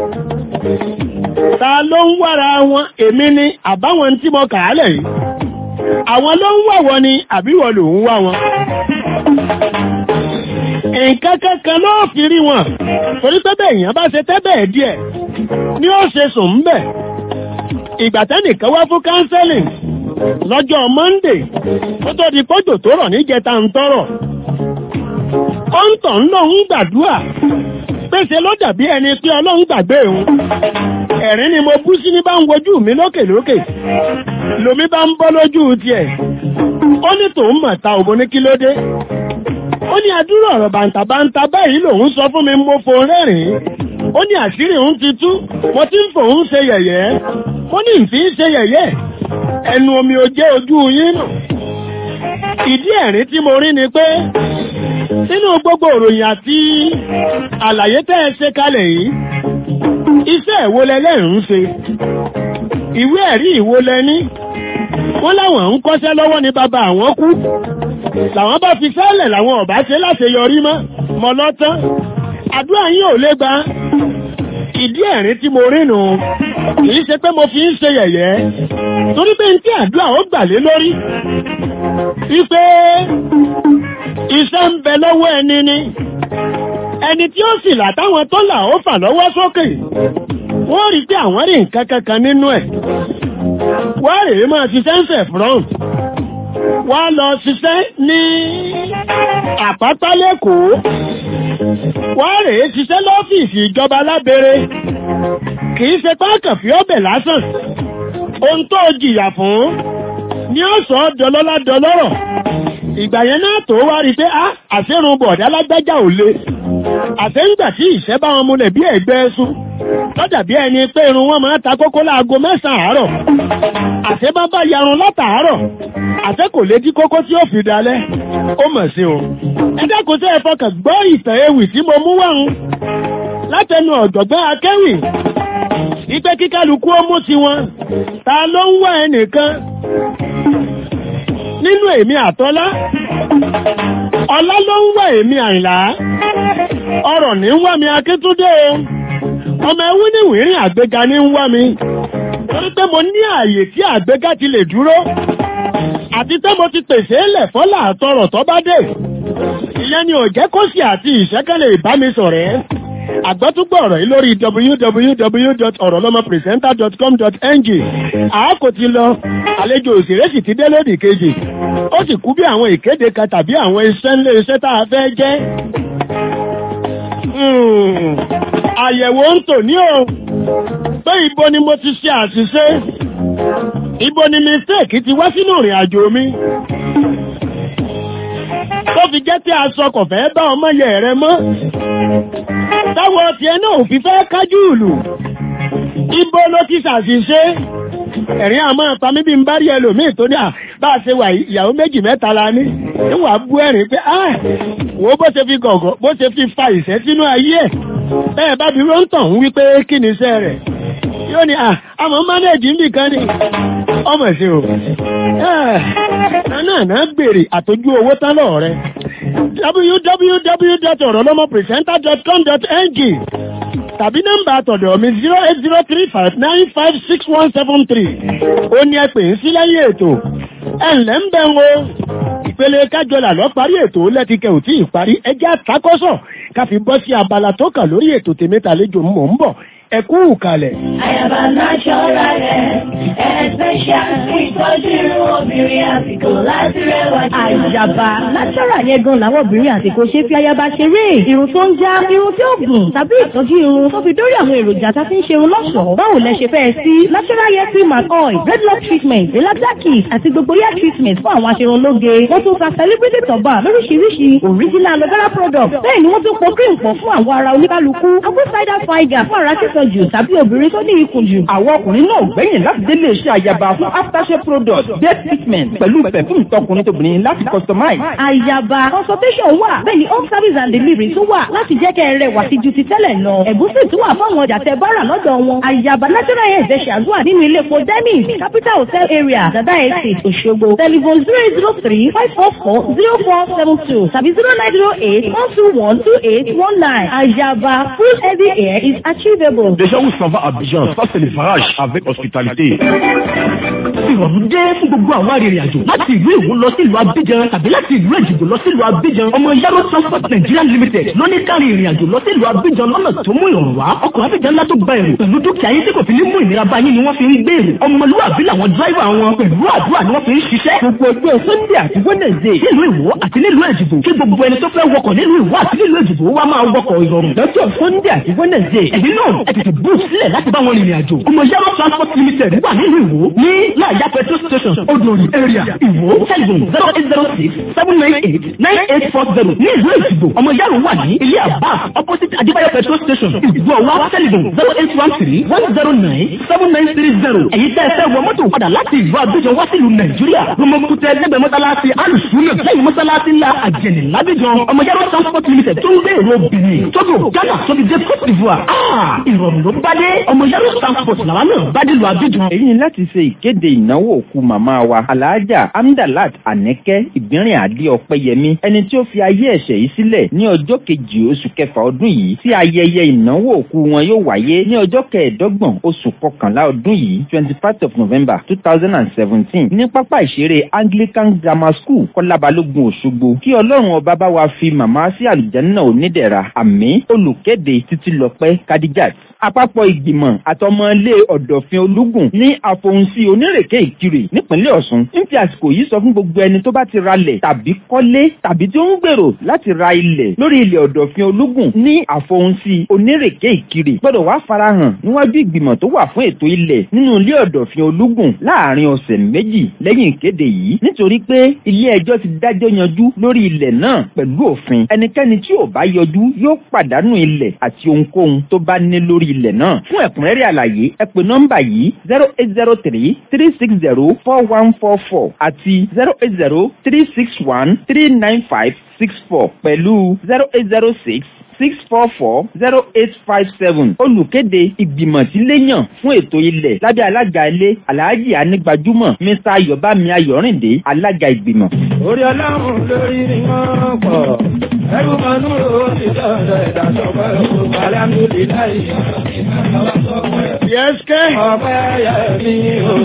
ta ló ń wára wọn èmi ni àbáwọn tí mo kà á lẹ̀ yìí àwọn ló ń wà wọn ni àbíwọ̀ ló ń wá wọn nǹkan kankan ló fi rí wọn torí pé bẹ́ẹ̀ èèyàn bá ṣe tẹ́bẹ̀ díẹ̀ ni ó ṣe sùn ń bẹ̀ ìgbà tẹ́nìkan wá fún counseling lọ́jọ́ Monday tó tó di pójò tó rọ̀ níjẹta ń tọrọ kọ́ńtọ̀ ń lòun gbàdúrà pèsè ló dàbí ẹni pé Ọlọ́run gbàgbé òun ẹ̀rín ni mo bú sí ní bá ń wojú mi lókè lókè lomi bá ń bọ́ lójú tiẹ̀ ó ní tòun mọ̀ ta òbó ní kí ló dé ó ní àdúrà ọ̀rọ̀ bàǹtàbàǹtà báyìí lòun sọ fún mi mo fò rẹ́rìn-ín ó ní àṣírí òun ti tú mo ti ń fòun ṣe yẹ̀yẹ́ mo ní ìfì ń ṣe yẹ̀yẹ́ ẹnu omi ò jẹ́ ojú yín nù ìdí ẹ̀rín tí mo rí ni pé nínú gbogbo ìròyìn àti àlàyé tẹ́ ẹ ṣe kalẹ̀ yìí iṣẹ́ ìwo lẹ́lẹ́rìn ń ṣe ìwé ẹ̀rí ìwo lẹ́ní wọ́n láwọn ń kọ́ṣẹ́ lọ́wọ́ ní bàbá àwọn kú làwọn bá fi sẹ́lẹ̀ làwọn ọ̀bá ṣe láṣẹ yọrí mọ́ mọ́ lọ́tán àdúrà yín ò lè gba ìdí ẹ̀rín tí mo rí nù kìí ṣe pé mo fi ń ṣe yẹ̀yẹ́ torí pé ní tí àdúrà ó gbà lé lórí wípé iṣẹ́ ń bẹ lọ́wọ́ ẹni ni ẹni tí ó sì là táwọn tó là ó fà lọ́wọ́ sókè wọ́n rí pé àwọn rí nǹkan kankan nínú ẹ̀ wọ́n rèé máa ṣiṣẹ́ ń fẹ̀ front wọ́n lọ ṣiṣẹ́ ní Àpápá lẹ́kọ̀ọ́ wọ́n rèé ṣiṣẹ́ lọ́fíìsì ìjọba lábẹ́rẹ́ kìí ṣe pákàn fi ọbẹ̀ lásán ohun tó jìyà fún ní ọ̀sán dọlọ́lá dọlọ́rọ̀ ìgbà yẹn náà tó wá rí pé á àṣẹ́run bọ̀dá lágbájá ò le àṣẹ́ǹgbà tí ìṣẹ́ bá wọn múlẹ̀ bí ẹ̀gbẹ́ ẹ̀sùn lọ́jà bí ẹni pé irun wọn máa ta kókó láago mẹ́sàn-án àárọ̀ àṣẹ bá bá yarun látàárọ̀ àṣẹ kò lè dí kókó tí ó fi dalẹ̀ ó mọ̀ sí o ẹ dákun tẹ́ ẹ fọkàn gbọ́ ìtàn ewì tí mo mú wá ń látẹnu ọ̀jọ̀gbọ́n akẹ́wì ìpè kíkálukú ó mú tiwọn ta ló ń wá ẹnìkan nínú èmi àtọ́lá ọlá ló ń wá èmi àyìnlá ọrọ̀ ní ń wá mi akíntúndé o ọmọ ẹwú ní wìrín àgbéga ní ń wá mi torí pé mo ní ààyè tí àgbéga ti lè dúró àti tẹ́ mo ti pèsè lẹ̀ fọ́lá àtọrọ̀ tó bá dé ìyẹn ni ò jẹ́ kó sì àti ìṣẹ́kẹ̀lẹ̀ ìbámisọ̀rẹ́ àgbọ́túgbọ̀ ọ̀rọ̀ yìí lórí w w w dot orolomopresenter dot com dot n g àákò ti lọ àlejò òṣèré sì ti dé lódì kejì ó sì kú bí àwọn ìkéde kan tàbí àwọn iṣẹ́ ńlé iṣẹ́ tá a fẹ́ jẹ́ àyẹ̀wò ń tò ní o pé ibo ni mo ti ṣe àṣìṣe ibo ni mistake ti wá sínú ìrìn àjò mi tó fi jẹ́ tí aṣọ kò fẹ́ bá ọmọ yẹ rẹ mọ́ táwọn tiẹ̀ náà ò fi fẹ́ kájú ìlú ibo ló ti ṣàṣìṣe ẹ̀rín àmọ́ àpamí bí n bá rí ẹlòmíì tó ní à bá a ṣe wà ìyàwó méjì mẹ́ta la ní níwà bú ẹ̀rín pé ah wo bó ṣe fi gọ̀gọ̀ bó ṣe fi fa ìṣẹ́ sínú ayé ẹ̀ bẹ́ẹ̀ bá bí ló ń tàn ń wípé kí ni iṣẹ́ rẹ̀ yóò ní à àmọ́ mánéèjì ń bì kan ní ọmọ ṣe o náà náà gbèrè àtọ́jú owó tán lọ́ọ̀ rẹ̀ w w w dot orolomopresenter dot com dot n g tàbí nọ́mbà àtọ̀dọ̀ mi zero eight zero three five nine five six one seven three ó ní ẹ pè ń sí lẹ́yìn ètò ẹ ǹlẹ́ ń bẹ̀ ń wo ìpele kájọlà lọ parí ètò lẹ́tìkẹ́ ò tí ì parí ẹjẹ́ àtakọ́sọ̀ ká fi bọ́ sí abala tó kàn lórí ètò tèmítàlejò mò ń bọ̀ ẹ kú kalẹ̀. Àyàbá náṣọ́ra rẹ̀ ẹ̀ẹ́dẹ́ṣà ìtọ́jú irun obìnrin àsìkò láti rẹwà jù. Àyàbá náṣọ́ra yẹn gan làwọn obìnrin àsìkò ṣe fi ayaba ṣeré. Irun tó ń já, irun tí ó gùn, tàbí ìtọ́jú irun tó fi dórí àwọn èròjà tá fi ń ṣerun lọ́ṣọ̀ọ́. Báwo lẹ ṣe fẹ́ sí? Natural hair cream and oil, dreadlock treatment, relaxer kit àti gbogbo hair treatment fún àwọn aṣerunlóge. Wọ́n tún ta celebrity tọ̀bà lóríṣiríṣi original aloe vera product. Bẹ́ẹ̀ ni wọ́n tún po cream pọ̀ fún àwọn ara oníkálukú. Apple cider vinegar fún ara sísọ yan jù tàbí obìnrin tó ní ikùn jù. àwọn ọkùnrin náà gbẹ̀yìn láti délé iṣẹ́ àyàbá fún aftershave product bed treatment pẹ̀lú perfume tọkùnrin tóbìnrin láti customize. àyàbá consultation wà bẹ́ẹ̀ ni home service and delivery tún wà láti jẹ́ kẹ́ ẹ rẹwà sí ju ti tẹ́lẹ̀ lọ. ẹ̀bùn sì tún wà fáwọn ọjà tẹ bára lọ́dọ̀ wọn. àyàbá natural hair ṣe ṣàdúrà nínú ilé epo denis capital hotel area dada estate Òṣogbo. telephone zero eight zero three five four four zero four seven two tàbí zero nine zero eight one two one two eight one nine. àyàbá full heavy hair is achievable. Déjà où s'en va à Abidjan, ça c'est le farage avec hospitalité. ìrọ̀rùn dé fún gbogbo àwọn arìnrìn-àjò láti ìlú Ìwó lọ sí ìlú Abidjan tàbí láti ìlú Èjìgbò lọ sí ìlú Abidjan. ọmọ Yaro Transport Nigeria Limited ló ní kárí ìrìn-àjò lọ sí ìlú Abidjan lọ́nà tó mú ìrọ̀rùn wá. ọkọ̀ Abidjan ńlá tó gba èrò pẹ̀lú dúkìá yín tí kò fi ní mú ìnira bá yín ni wọ́n fi ń gbé èrò. ọmọlúwàbí làwọn dráìvà wọn pẹ̀lú àdúrà ni wọ́n fi ń ṣiṣẹ́. gbogbo ọjọ́ Sunday àti Wednesday nílùú Ìwó àti nílùú Èjìgbò kí gbogbo ẹni tó fẹ́ wọkọ̀ nílùú Ìwó àti nílùú Èjìgbò wá máa wọkọ̀ ìrọ̀rùn. lọ́jọ́ Sunday àti Wednesday ẹ̀yin náà ẹ tètè bú sílẹ̀ láti bá wọn rìnrìn àjò. ọmọ Yaro Transport Limited wà nílùú Ìwó ní láàyà petrol station Odòrì area Ìwó telephone zero eight zero six seven nine eight nine eight four zero ní ìlú Èjìgbò. ọmọ Yaro wà ní ilé Abbas opposite Adébáyọ̀ petrol station Ìgbọ̀wá telephone zero eight one three one zero nine seven nine three zero. èyí tẹ́ ẹ fẹ́ wọ mọ́tò padà láti ìlú Abidjan wá sílùú Nàìjíríà Rọmọkútẹ lẹ́gbẹ̀ẹ́ mọ́sálásí alùsùnà lẹ́yìn mọ́sálásí ńlá Àjẹnì l'Abidjan. ọmọ Yaro Transport Limited tó ń gbé èrò Benin Togo Ghana tóbi dé Côte d'Ivoire. ìrọ̀rùn ló bá dé. ọmọ Yaro Transport làwọn náà bá dé lu Abidjan. èyí ni láti ṣe ìkéde ìnáwó òkú màmá wa Alhaja Amdalat Aneke Ìgbìnrin Àdé Ọpẹ́yẹmí ẹni tí ó fi ayé ẹ̀ṣẹ̀ yìí sílẹ̀ ní ọjọ́ kejì oṣù kẹfà ọdún yìí tí ayẹyẹ ìnáwó òkú wọn yóò wáyé ní ọjọ́ kẹẹ̀ẹ́dọ́gbọ̀n oṣù kọkànlá ọdún yìí twenty first of November two thousand and seventeen ní pápá ìṣeré Anglican Grammar School Kọ́lábalógun Òṣogbo. kí Ọlọ́run ọba bá wa fi màmá sí àlùjánnà onídẹ̀ra àmín. olùkéde Títílọpẹ́ Kadijat. àpapọ̀ ìgbìmọ̀ àtọmọlé ọ̀dọ̀fin Olúgùn ní àfohùnsí Onírèké Ìkirè nípínlẹ̀ Ọ̀ṣun ń fi àsìkò yìí sọ fún gbogbo ẹni tó bá ti ralẹ̀ tàbí kọ́lé tàbí tí ó ń gbèrò láti ra ilẹ̀ lórí ilẹ̀ ọ̀dọ̀fin Olúgùn ní àfohùnsí Onírèké Ìkirè gbọ́dọ̀ wá farahàn níwájú ìgbìmọ̀ tó wà fún ètò ilẹ̀ nínú ilé ọ̀dọ̀fin Olúgùn láàrin ọ̀sẹ̀ méjì lẹ́yìn ìkéde yìí nítorí pé ilé ẹjọ́ ti dájọ́ yanjú lórí ilẹ̀ náà pẹ̀lú òfin. ẹnikẹ́ni tí ò bá yọjú yóò pàdánù ilẹ̀ àti ohunkóhun tó bá ní lórí ilẹ̀ náà. fún ẹ̀kúnrẹ́rẹ́ àlàyé ẹ pè nọ́mbà yìí zero eight zero three three six zero four one four four àti zero eight zero three six one three nine five six four pẹ̀lú zero eight zero six six four four zero eight five seven. olùkéde ìgbìmọ̀ tí léyàn fún ètò ilẹ̀ lábẹ́ alága ilé Alhaji Anígbàjúmọ̀ Mr Ayọ̀bámi Ayọ̀rìndé alága ìgbìmọ̀. orí Ọlọ́run lórí ni wọ́n pọ̀ ẹrú mọ́nú ó ti dọ̀dọ̀ ìdásọ́pẹ́ òkú alámúlíláì. yẹ́sìkẹ́. ọpẹ́ yẹmi o.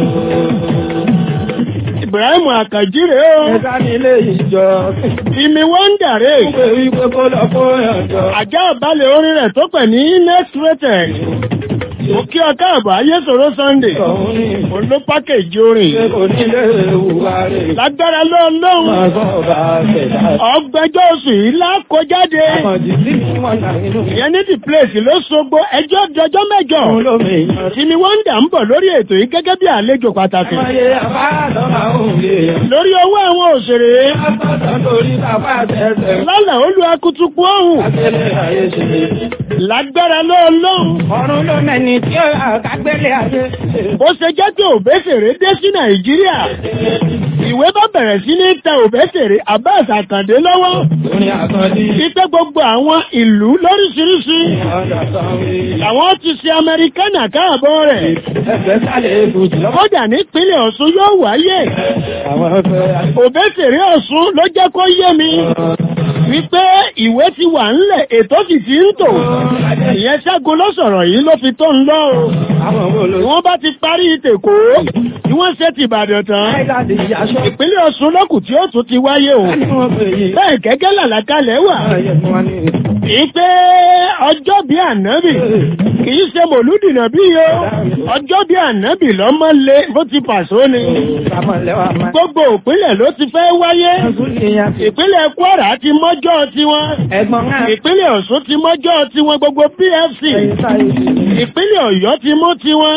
Ibrahim Akajire o. ẹ̀ka nílé ìjọ. Ìmí wọ́ndà rè. ó pè wípé kó lọ fún ẹ̀jọ̀. àjá àbálẹ̀ orin rẹ̀ tó pẹ̀ ní next rated. Mo kí ọ káàbọ̀ ayé sọ̀rọ̀ Sunday. Òun ló pákèjì orin. Ṣé kò ní lè wùwá rè? Lágbára lọ́ọ̀lọ́hùn. Máa sọ ọba àṣẹ̀dá. Ọgbẹ́jọ́ oṣù yìí lákọjáde. Àmọ̀dì sí wọn náà inú. Ìyẹn ní the place ló sogbo ẹjọ́ jọjọ́ mẹ́jọ. Òun ló mi yan. Ìmí wọ́ndà ń bọ̀ lórí ètò yìí gẹ́gẹ́ bí àlejò pàtàkì. Àmọ̀yé àbá lọ́mà òun lè yan. Lórí owó àwọn òṣèré. Àpàtàn lórí bàbá àtẹ̀sẹ̀. Lálẹ́ olú akutuku ọ̀hún. Àtẹ̀lẹ̀ ayé ṣe. Lágbára lọ́ọ̀lọ́hùn. Ọ̀run ló mẹ́ni tí ó àkágbélé ayé. Bó ṣe jẹ́ pé Òbésèré dé sí Nàìjíríà. Ìwé bá bẹ̀rẹ̀ sí ní tẹ Òbésèré Abbas Àkàndé lọ́wọ́. Orin àkàndí. Títẹ́ gbogbo àwọn ìlú lóríṣiríṣi. Ọ̀dà sanwó. Àwọn ti ṣe Amẹ́ríkánà káàbọ̀ rẹ̀. Ẹgbẹ́ sálẹ̀ èbùjì lọ́wọ́. Kódà nípínlẹ̀ Ọ̀ṣun yóò wáyé. Àwọn ọ̀fẹ́. Òbésèré Ọ̀ṣun ló jẹ́ kó yé mi. Wípé ìwé ti wà ńlẹ̀ ètò sì ti ń tò. Ìyẹn Ṣẹ́gun ló sọ̀rọ̀ yìí ló fi tó ń lọ o. Wọ́n bá ti parí ìtèkó. Tí wọ́n ṣe ti Ìbàdàn tán. Ìpínlẹ̀ Ọ̀ṣun lókù tí ó tún ti wáyé o. Bẹ́ẹ̀ gẹ́gẹ́ làlákalẹ̀ wà. Ìpé ọjọ́ bí ànábì. Kìí ṣe mòlúdìnà bí yo. Ọjọ́ bí ànábì lọ́mọ lé bó ti pàṣọ ni. Gbogbo ìpínlẹ̀ ló ti fẹ́ wáyé. Ìpínlẹ̀ Kwara ti mọ́jọ́ tiwọn. Ìpínlẹ̀ Ọ̀ṣun ti mọ́jọ́ tiwọn gbogbo P F C. Ìpínlẹ̀ Ọ̀yọ́ ti mú tiwọn.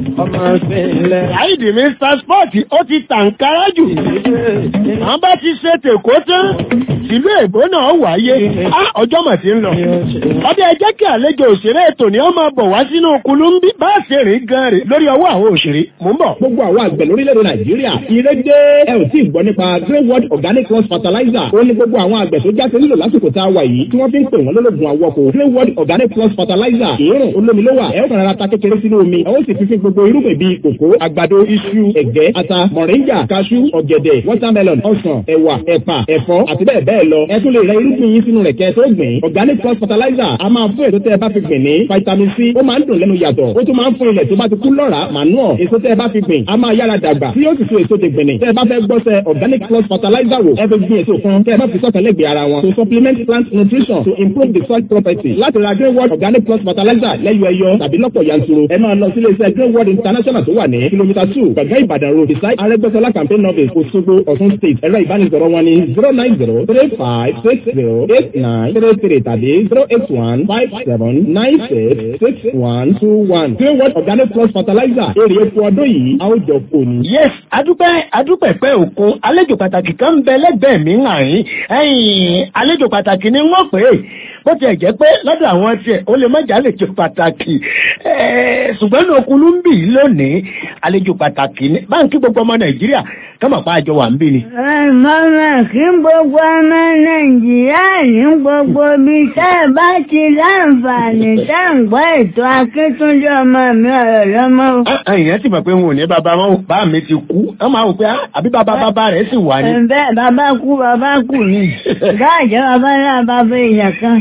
Láìdí Mister Sport ó ti tàǹkárá jù. Wọ́n bá ti ṣe tèkó tán. Tí tìlú èbó náà wáyé á ọjọ́ mà ti ń lọ. ọdẹ ẹ jẹ́ kí àlejò òṣèré ètò ni ó máa bọ̀ wá sínú kulumbi bá a ṣe rìn gan rè lórí ọwọ́ àwọn òṣèré mò ń bọ̀. gbogbo àwọn àgbẹ̀ lórílẹ̀‐èdè nàìjíríà ire dé ẹ ò tí ì gbọ́ nípa grey world organic cross fertilizer ó ní gbogbo àwọn àgbẹ̀ tó jáde nílò lásìkò tá a wà yìí tí wọ́n fi ń pè wọ́n lólógun àwọ̀kọ̀ grey world organic cross fertilizer ìrùn olómi ló wà ẹ ó kàn rárá ta kékeré sínú omi ẹ ó sì fi fi gbogbo irúgbìn bíi kòkó àgbàdo iṣu ẹ̀gẹ́ ata mọ̀ríńgà kaṣú ọ̀gẹ̀dẹ̀ watermelon ọsàn ẹ̀wà ẹ̀pà ẹ̀fọ́ àti bẹ́ẹ̀ bẹ́ẹ̀ lọ ẹ tún lè rẹ irúgbìn yín sínú rẹ̀ kẹ́ tó gbìn organic cross fertilizer a máa fún èso tẹ́ ẹ bá fi gbìn ní vitamin C ó máa ń dùn lẹ́nu yàtọ̀ ó tún máa ń fún ilẹ̀ tó bá ti kú lọ́ràá manure èso tẹ́ ẹ bá fi gbìn a máa yára dàgbà tí yóò sì so èso ti gbìn ní tẹ́ ẹ bá fẹ́ gbọ́sẹ̀ organic cross fertilizer wò ẹ fi gbìn èso kan tẹ́ ẹ bá fi sọ̀tàn lẹ́gbẹ̀ẹ́ ara wọn to supplement plant nutrition to improve the soil property láti ra grey world organic cross fertilizer lẹ́yọ ẹyọ tàbí lọ́pọ̀ yanturu ẹ máa lọ sílé iṣẹ́ grey world international tó wà ní kìlómítà two gbàgbé ìbàdàn road beside arẹ́gbẹ́sọlá campaign office Òṣogbo Ọ̀ṣun state ẹ̀rọ ìbánisọ̀rọ̀ wọn ní zero nine zero three five six zero eight nine three three tàbí zero eight one five seven nine six six one two one grey world organic cross fertilizer èrè epo ọdún yìí a ó jọ kò ní. yes adúpẹ́ adúpẹ́ pẹ́ òkun àlejò pàtàkì kan ń bẹ lẹ́gbẹ̀ẹ́ mi ń rìn ẹ̀yìn àlejò pàtàkì ni wọ́n pè é bó tiẹ̀ jẹ́ pé lọ́dọ̀ àwọn tiẹ̀ ó lè má jà àlejò pàtàkì ṣùgbọ́n ní okulu ń bì í lónìí àlejò pàtàkì ní báńkì gbogbo ọmọ nàìjíríà kọ́mọ̀ pa àjọ wà ń bí ni. mọ̀mọ́ kí gbogbo ọmọ nàìjíríà ní gbogbo bí tẹ́ ẹ bá ti láǹfààní tẹ́ ń gbọ́ ètò akíntúndé ọmọ mi ọ̀rọ̀ lọ́mọ. èèyàn sì mọ̀ pé wọn ò ní bàbá wọn bá mi ti kú wọ́n máa wò pé àbí bàbá bàbá rẹ̀ sì wà ní. bẹ́ẹ̀ bàbá kú bàbá kú ni gáàjẹ́ bàbá náà bàbá èèyàn kan.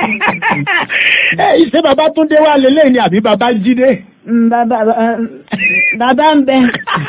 ṣé bàbá Túndé wà lélẹ́yìn ni àbí bàbá Jídé? Bàbá bàbá ń bẹ.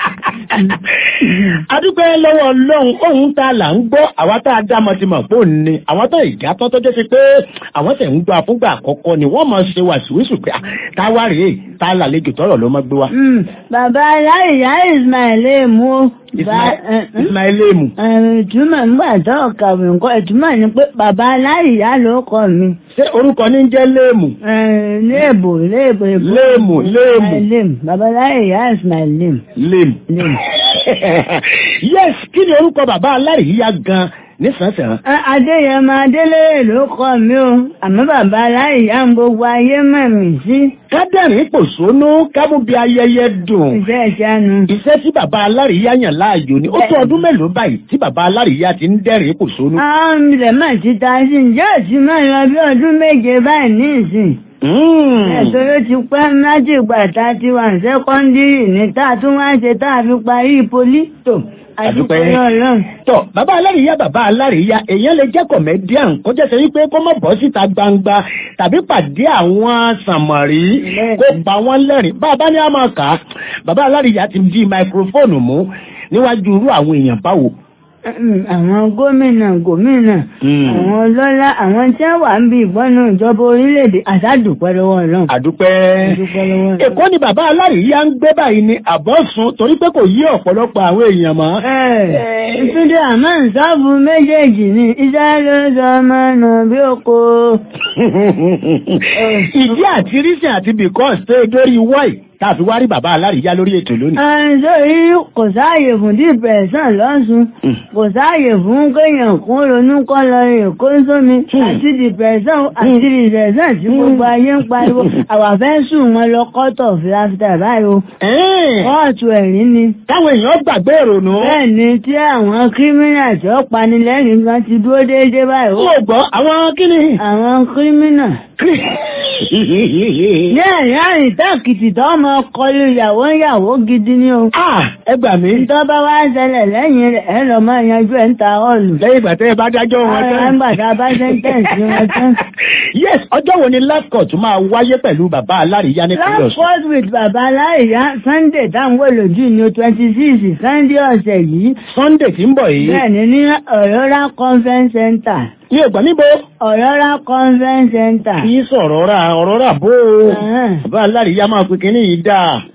Adúpẹ́ lọ́wọ́ Ọlọ́run ohun tá a là ń gbọ́ àwa tá a dá mọ̀tìmọ̀ pò ní àwọn tó ìjà tó tó jẹ́ sí pé àwọn tẹ̀ ń gbọ́ àfúngbà àkọ́kọ́ ni wọ́n mọ̀ ṣe wàṣíwíṣù pé tá a wá rèé tá a làlejò tọrọ ló mọ́ gbé wa. Bàbá aláìyá Ismail Emu. Ismail Emu. Ìtumọ̀ nígbà tó kàwé nǹkan ìtumọ̀ ni pé bàbá aláìyá ló kọ mi. Ṣé orúkọ ní jẹ́ Léèmù? Léèbù léèbù. Léèmù léèmù. Léèmù bàbá aláìyá Ismail Léèmù. Léèmù. Léèmù. Yes, kí ni orúkọ bàbá aláìyá gan nísànsàn? Adéyẹmọ Adélérè ló kọ mi o, àmọ́ bàbá aláìyá ń gbogbo ayé mọ̀ mí sí. Kádẹ́rìn pòṣónú kámú bí ayẹyẹ dùn. Iṣẹ́ ìṣánu. Iṣẹ́ tí bàbá alárìíyá yàn láàyò ni. Ó tó ọdún mélòó báyìí tí bàbá alárìíyá ti ń dẹ́rìn pòṣónú. Àwọn ilẹ̀ máa ti ta sí ǹjẹ́ òsì máa lọ bí ọdún méje báyìí ní ìsìn. Ẹ̀sọ́ ló ti pẹ́ láti ìgbà tá a ti wà ní sẹ́kọ́ndírì ní tá a tún wá ṣe tá a fi parí poli tó. Àdúpẹ́ tọ́ bàbá alárìíyá bàbá alárìíyá èèyàn lè jẹ́ kọ̀mẹ́díàn kó jẹ́ sẹ́yìn pé kó má bọ́ síta gbangba tàbí pàdé àwọn sàmọ̀rí kó pa wọ́n lẹ́rìn bàbá ní àmọ́ ká bàbá alárìíyá ti di máikrófóònù mú níwájú irú àwọn èèyàn báwo. Àwọn gómìnà gómìnà àwọn ọlọ́lá àwọn tí wà ń bí ìgbọ́nà ìjọba orílẹ̀-èdè àdádùpẹ́ lọ́wọ́ Ọlọ́run. Àdúpẹ́. Èkó ni bàbá alárìíyá ń gbé báyìí ni àbọ̀sùn torí pé kò yí ọ̀pọ̀lọpọ̀ àwọn èèyàn mọ́. Ìtúndé àmọ́ ìsáàbù méjèèjì ni iṣẹ́ ló sọ ọmọ nù bí oko. Ìdí àti rísìn àti bìkọ́s tó dórí wáì tàbí wá rí bàbá alárìíyá lórí ètò lónìí. Àìsórí kò sáàyè fún dìpẹ̀sán lọ́sùn, kò sáàyè fún kéèyàn kún ronú kọ́ lọ èkó sómi àti dìpẹ̀sán àti dìpẹ̀sán tí gbogbo ayé ń pariwo. Àwa fẹ́ sùn wọn lọ kọ́tọ̀ fìlàfìtà báyìí o. Kóòtù ẹ̀rín ni. Táwọn èèyàn gbàgbé ìrònú. Bẹ́ẹ̀ ni tí àwọn kírímínà tí ó panilẹ́rìn kan ti dúró déédéé báyìí. Ó gbọ́ àwọn kíni. Àwọn kírímínà. Ní ẹ̀rín àrìn táàkìtì tó ọmọ kọlu ìyàwó ìyàwó gidi ni o. Ẹ gbà mí. Tó bá wá ṣẹlẹ̀ lẹ́yìn rẹ̀ ẹ lọ máa yanjú ẹ̀ ń ta ọ̀lù. Lẹ́yìn ìgbà tẹ́ ẹ bá dájọ́ wọn tán. Ẹ ń gbà tá a bá sẹ́ńtẹ̀ǹsì wọn tán. Yes, ọjọ́ wo ni last court máa wáyé pẹ̀lú bàbá alárìíyá ní Pílọ̀sì? Last court with bàbá alárìíyá Sunday táwọn olójú ni twenty six Sunday ọ̀sẹ̀ yìí. Sunday tí ń bọ̀ yìí. Bẹ́ẹ̀ni ní Ọ̀rọ̀rá Conference Center. Ní ìgbà níbo? Ọ̀rọ̀rá Conference Center. Kì í sọ̀rọ̀ ra ọ̀rọ̀ rà bó o. Bàbá alárìíyá máa pe kínní yìí dáa.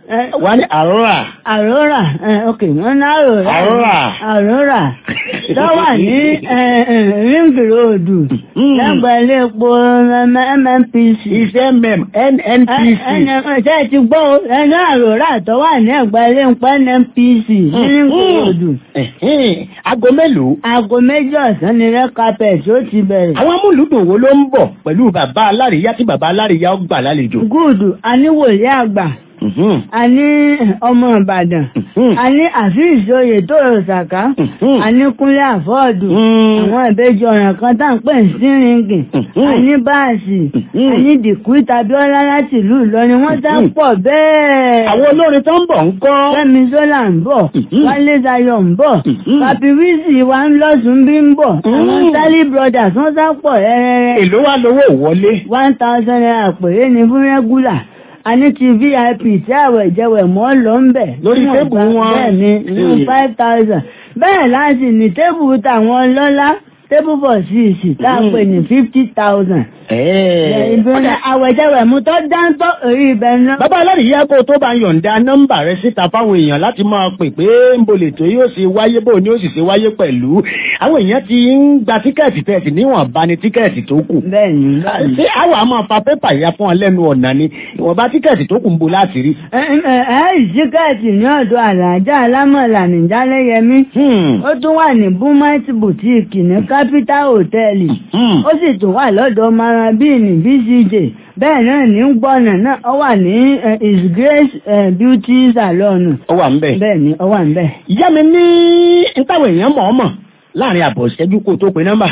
wọ́n ní àrórà. àrórà ok wọ́n ní àrórà. àrórà. àrórà tó wà ní ring road lẹ́gbẹ̀ẹ́ ilé epo M N P C. iṣẹ́ mẹ́m N N P C. ṣé ẹ ti gbọ́ ẹni àrórà tó wà ní ẹ̀gbẹ́ ilé epo N N P C ní ring road. aago mélòó. aago méjì ọ̀sán ni red carpet ó ti bẹ̀rẹ̀. àwọn amúlùdùn wo ló ń bọ̀ pẹ̀lú bàbá alárìíyá tí bàbá alárìíyá ó gbà lálejò. gúùdù aníwòye àgbà. a ní ọmọ Ìbàdàn. a ní àfíìsì oyè tó rò sàká. a ní kúnlé àfọ́ọ̀dù. àwọn ìbejì ọ̀ràn kan tá à ń pè ní sírìngì. a ní báàsì. a ní dìkú tàbíọ́lá láti ìlú Ìlọrin wọ́n tá pọ̀ bẹ́ẹ̀. àwọn olórin tó ń bọ̀ ń kọ́. Fẹ́mi Sọ́là ń bọ̀. Wálé Dayọ̀ ń bọ̀. Papi Wizzy wa ń lọ́sùn bí ń bọ̀. àwọn Sally Brothers wọ́n tá pọ̀ rẹ́rẹ́rẹ́. èló wá lówó ìwọlé. one thousand naira péré ni fún rẹ́gúlà. a ní ti V I P tí àwọ̀ ìjẹwẹ̀ mọ́ lọ ń bẹ̀. lórí tébù wọn. bẹ́ẹ̀ ni ní five thousand. bẹ́ẹ̀ láti ní tébù tàwọn lọ́lá tébù for six tá a pè ní fifty thousand. ìbẹ̀rẹ̀ àwẹ̀jẹ̀wẹ̀ mú tó dáńtọ́ orí ibẹ̀ náà. bàbá alárìíyá kó tó bá yọ̀ǹda nọ́mbà rẹ síta fáwọn èèyàn láti máa pè pé ń bolè tó yóò ṣe wáyé bó ni ó sì ṣe wáyé pẹ̀lú àwọn èèyàn ti ń gba tíkẹ́ẹ̀tì tẹ̀sí níwọ̀nba ni tíkẹ́ẹ̀tì tó kù. bẹ́ẹ̀ni ṣé àwọn àmọ́ fa pépà ya fún ọ lẹ́nu ọ̀nà ni ìwọ̀nba tíkẹ́ẹ̀tì tó kù ń bo láti rí. ẹ ẹ ẹ tíkẹ́ẹ̀tì ní ọ̀dọ̀ àlàjá alámọ̀là nìjálẹ́yẹmí. ó tún wà ní búmẹ́tì bùtíìkì ní capital hotel. ó sì tún wà lọ́dọ̀ marabini B C J bẹ́ẹ̀ náà ní gbọ́nà náà ó wà ní His Grace Beauty Salon. ó wà ń bẹ̀. bẹ́ẹ̀ ni ó wà ń bẹ̀. ìyá mi ní ntàwọn èèyàn mọ̀ ọ́ mọ̀ láàrin àbọ̀ ìṣẹ́jú kó tó pe nọ́mbà.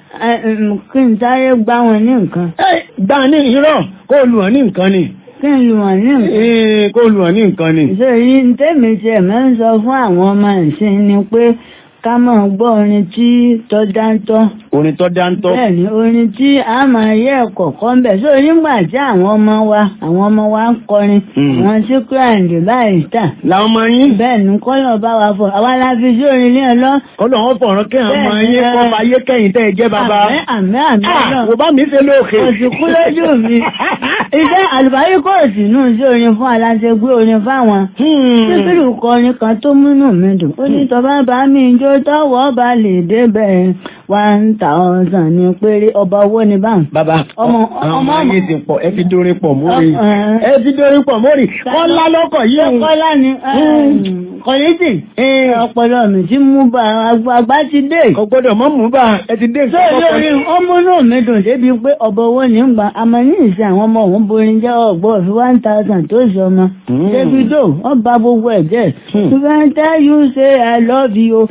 kí n sáré gbá wọn ní nǹkan. gbá ní irọ́ kó lù wọ́n ní nǹkan ni. kí n lù wọ́n ní nǹkan. kó lù wọ́n ní nǹkan ni. ìṣòrí tèmi tiẹ̀ máa ń sọ fún àwọn ọmọ ìsìn ni pé ká máa gbọ́ orin tí tó dáńtọ́. orin tó dáńtọ́. bẹ́ẹ̀ni orin tí a máa yẹ ẹ̀kọ́ kan bẹ̀ so nígbà tí àwọn ọmọ wa àwọn ọmọ wa ń kọrin àwọn tí kíláàndì báyìí tà. làwọn ọmọ yín. bẹ́ẹ̀ni kọ́lọ̀ bá wa fọ àwa la fi sí orin ní ọlọ́. kọ́lọ̀ wọn fọ̀rọ̀ kí àwọn ọmọ yín kọ́ máa yé kẹ́yìn tẹ́ ẹ jẹ́ bàbá. àmín àmín àmín náà. kò bá mi ṣe lóòkè. kò sì kú lójú mi. iṣẹ́ àlùbáyé kò sí nù sí orin fún aláṣẹ gbé orin fáwọn. síbírù kọrin kan tó múnú mi dùn. ó ní tọ́ bá bá mi jó tọ́wọ́ bá lè débẹ̀ one thousand ní péré ọba owó ni báwọn. bàbá ọmọ ọmọ ayé ti pọ̀ ẹ fi dórí pọ̀ mórí ẹ fi dórí pọ̀ mórí kọ́lá lọ́kọ̀ yìí. kọ́lá ni kọ́lẹ́tì ọpọlọ mi ti mú bá àgbà ti dé. kò gbọ́dọ̀ mọ́ mú bá ẹ ti dé. sọ lórí ọmọ náà mi dùn débi pé ọba owó ní gbà àmọ́ ní ìsìn àwọn ọmọ òun borin jẹ́ ọgbọ́n fi one thousand tó ṣe ọmọ. Davido wọ́n ba gbogbo ẹ̀ jẹ́. to tell you say I love you.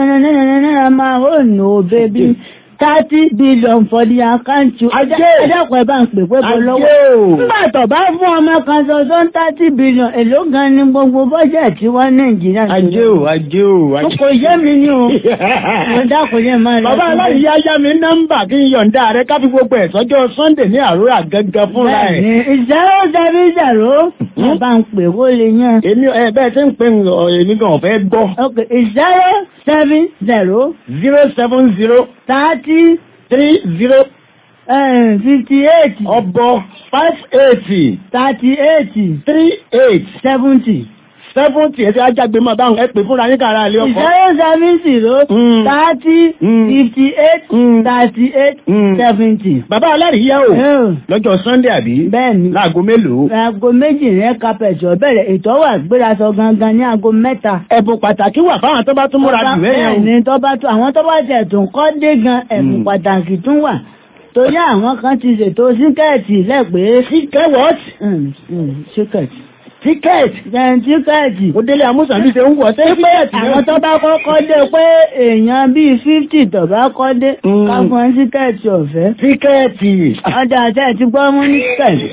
my own no baby. thirty billion for the account you. Adákọ̀ ẹ̀ bá ń pè pé bọ́ lọ́wọ́. Nígbà tó bá fún ọmọ kan ṣoṣo thirty billion èló gan ni gbogbo bọ́jẹ̀tì wa Nàìjíríà. Ajé o, ajé o, ajé o. Kò yé mi ní o. Mo dákun yẹn máa lọ. Bàbá aláìyá yá mi nọ́mbà kí n yọ̀ǹda rẹ̀ ká fi gbogbo ẹ̀ sọ́jọ́ Sunday ní àrórà gẹ́gẹ́ fúnra ẹ̀. Bẹ́ẹ̀ni zero seven zero. Wọ́n bá ń pè wó lè yàn. Èmi ẹ bẹ́ẹ̀ tí ń pè èmi gan ọ̀fẹ́ gbọ́. Ok zero seven zero. zero seven zero. thirty. three zero. fifty eight. ọ̀bọ five eighty. thirty eight. three eight. seventy. seventy ẹ ti ajágbe máa báwọn ẹ pè fúnra yín kára ilé ọkọ. zero seven zero. thirty. fifty eight. thirty eight. seventy. bàbá alárìíyá o lọ́jọ́ Sunday àbí. bẹ́ẹ̀ni láago mélòó. aago méjì rẹ̀ kápẹ́tì ọ̀bẹ̀rẹ̀ ètò wà gbéraṣọ gangan ní aago mẹ́ta. ẹ̀bùn pàtàkì wà fáwọn tó bá tún múra jù bẹ́ẹ̀ yẹn. bẹ́ẹ̀ni tó bá tún àwọn tó bá tẹ̀ tó ń kọ́ dé gan ẹ̀bùn pàtàkì tún wà. torí àwọn kan ti ṣètò síkẹ́ẹ̀tì lẹ́pẹ́. síkẹ́ what? síkẹ́ẹ̀tì. tíkẹ́ẹ̀tì. Jẹun tíkẹ́ẹ̀tì. Ó délé amúsàn bí ṣe ń wọ̀ ṣé tíkẹ́ẹ̀tì. Àwọn tó bá kọ́kọ́ dé pé èèyàn bíi fifty tó bá kọ́ dé. Ká fún ẹ tíkẹ́ẹ̀tì ọ̀fẹ́. Tíkẹ́ẹ̀tì. Ọjà àti ẹ̀ ti gbọ́ mú ní tíkẹ́ẹ̀tì.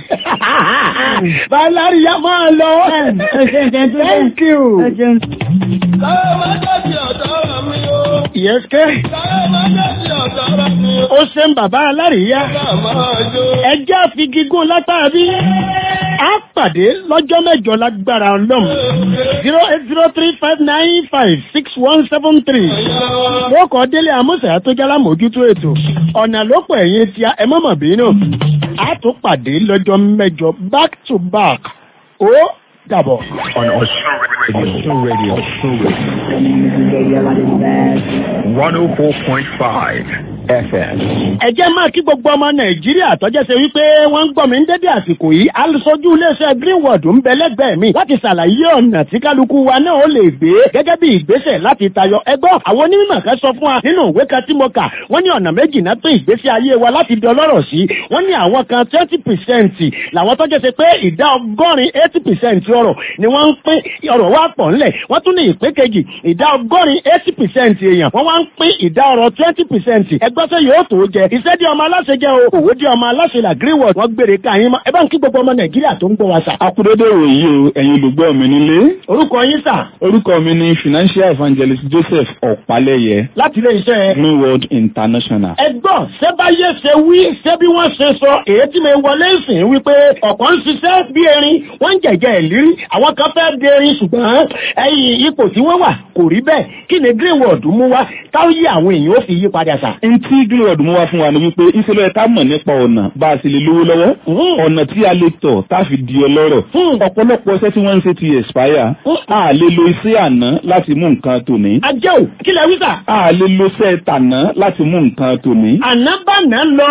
Bàláríyá máa lọ. Thank you. Káyọ̀ máa dọ̀tí ọ̀dọ́ mi o. Yes, kẹ́. Káyọ̀ máa dọ̀tí ọ̀dọ́ mi o. Ó ṣe ń bàbá aláríyá. Ẹjẹ́ àfigigún látàbí. A pàdé lọ́jọ́ mẹ́jọ lágbára ọlọ́run. zero eight zero three five nine five six one seven three. Wọ́n kọ́ délé àmúṣà tó jálá mójútó ètò. Ọ̀nà ló pọ̀ ẹ̀yìn tí ẹ mọ̀mọ̀ bínú. A tún pàdé lọ́jọ́ mẹ́jọ back to back. Ó dàbọ̀. On Osun Radio. Osun Radio. one oh four point five F M. ẹ jẹ́ máa kí gbogbo ọmọ nàìjíríà tọ́jẹ́ ṣe wípé wọ́n ń gbọ́ mi ń dédé àsìkò yìí aṣojú iléeṣẹ́ greenwood ń bẹ lẹ́gbẹ̀ẹ́ mi láti ṣàlàyé ọ̀nà tí kálukú wa náà ó lè gbé gẹ́gẹ́ bí ìgbésẹ̀ láti tayọ ẹgbọ́ àwọn onímọ̀ kan sọ fún wa nínú ìwé kan tí mo kà wọ́n ní ọ̀nà méjì náà pín ìgbésí ayé wa láti di ọlọ́rọ̀ sí wọ́n ní àwọn kan twenty percent làwọn tọ́jẹ́ ṣe pé ìdá ọgọ́rin eighty percent ọrọ̀ ni wọ́n ń pín ọrọ̀ wa pọ̀ ńlẹ̀ wọ́n tún ní ìpín kejì ìdá ọgọ́rin eighty percent èèyàn wọ́n wá ń pín ìdá ọrọ̀ twenty percent ẹgbọ́sẹ̀ yóò tó jẹ iṣẹ́ di ọmọ aláṣẹ jẹ́ o òwò di ọmọ aláṣẹ là greenwood wọ́n gbére káyín mọ́ ẹ bá ń kí gbogbo ọmọ nàìjíríà tó ń gbọ́ wa sà. akúrédé òyì o ẹ̀yin olùgbọ́ mi nílé. orúkọ yín sà. orúkọ mi ni financial evangelist joseph ọ̀pálẹ́yẹ. láti ilé iṣẹ́ greenwood international. ẹ gbọ́ ṣé báyé ṣe wí ṣé bí wọ́n ṣe sọ èyí tí mi wọlé ìsìn wípé ọ̀pọ̀ ń ṣiṣẹ́ bí erin wọ́n ń jẹ̀jẹ̀ ìlírí àwọn kan fẹ́ di erin ṣùgbọ́n ẹ̀yìn ipò tí wọ́n wà kò rí bẹ́ẹ̀ kí ni greenwood mú wá táwọn yí àwọn èèyàn ó fi yí padà sà. ntí greenwood mú wá fún wa ni wípé ìṣẹ̀lẹ̀ ká mọ̀ nípa ọ̀nà bá a sì lè lówó lọ́wọ́ ọ̀nà tí a lè tọ̀ tá a fi di ọlọ́rọ̀ ọ̀pọ̀lọpọ̀ iṣẹ́ tí wọ́n ń ṣe ti expire a lè lo iṣẹ́ àná láti mú nǹkan tòní. ajẹ́ ò kí lẹ wí sà. a lè lo iṣẹ́ tàná láti mú nǹkan tòní. àná bàná lọ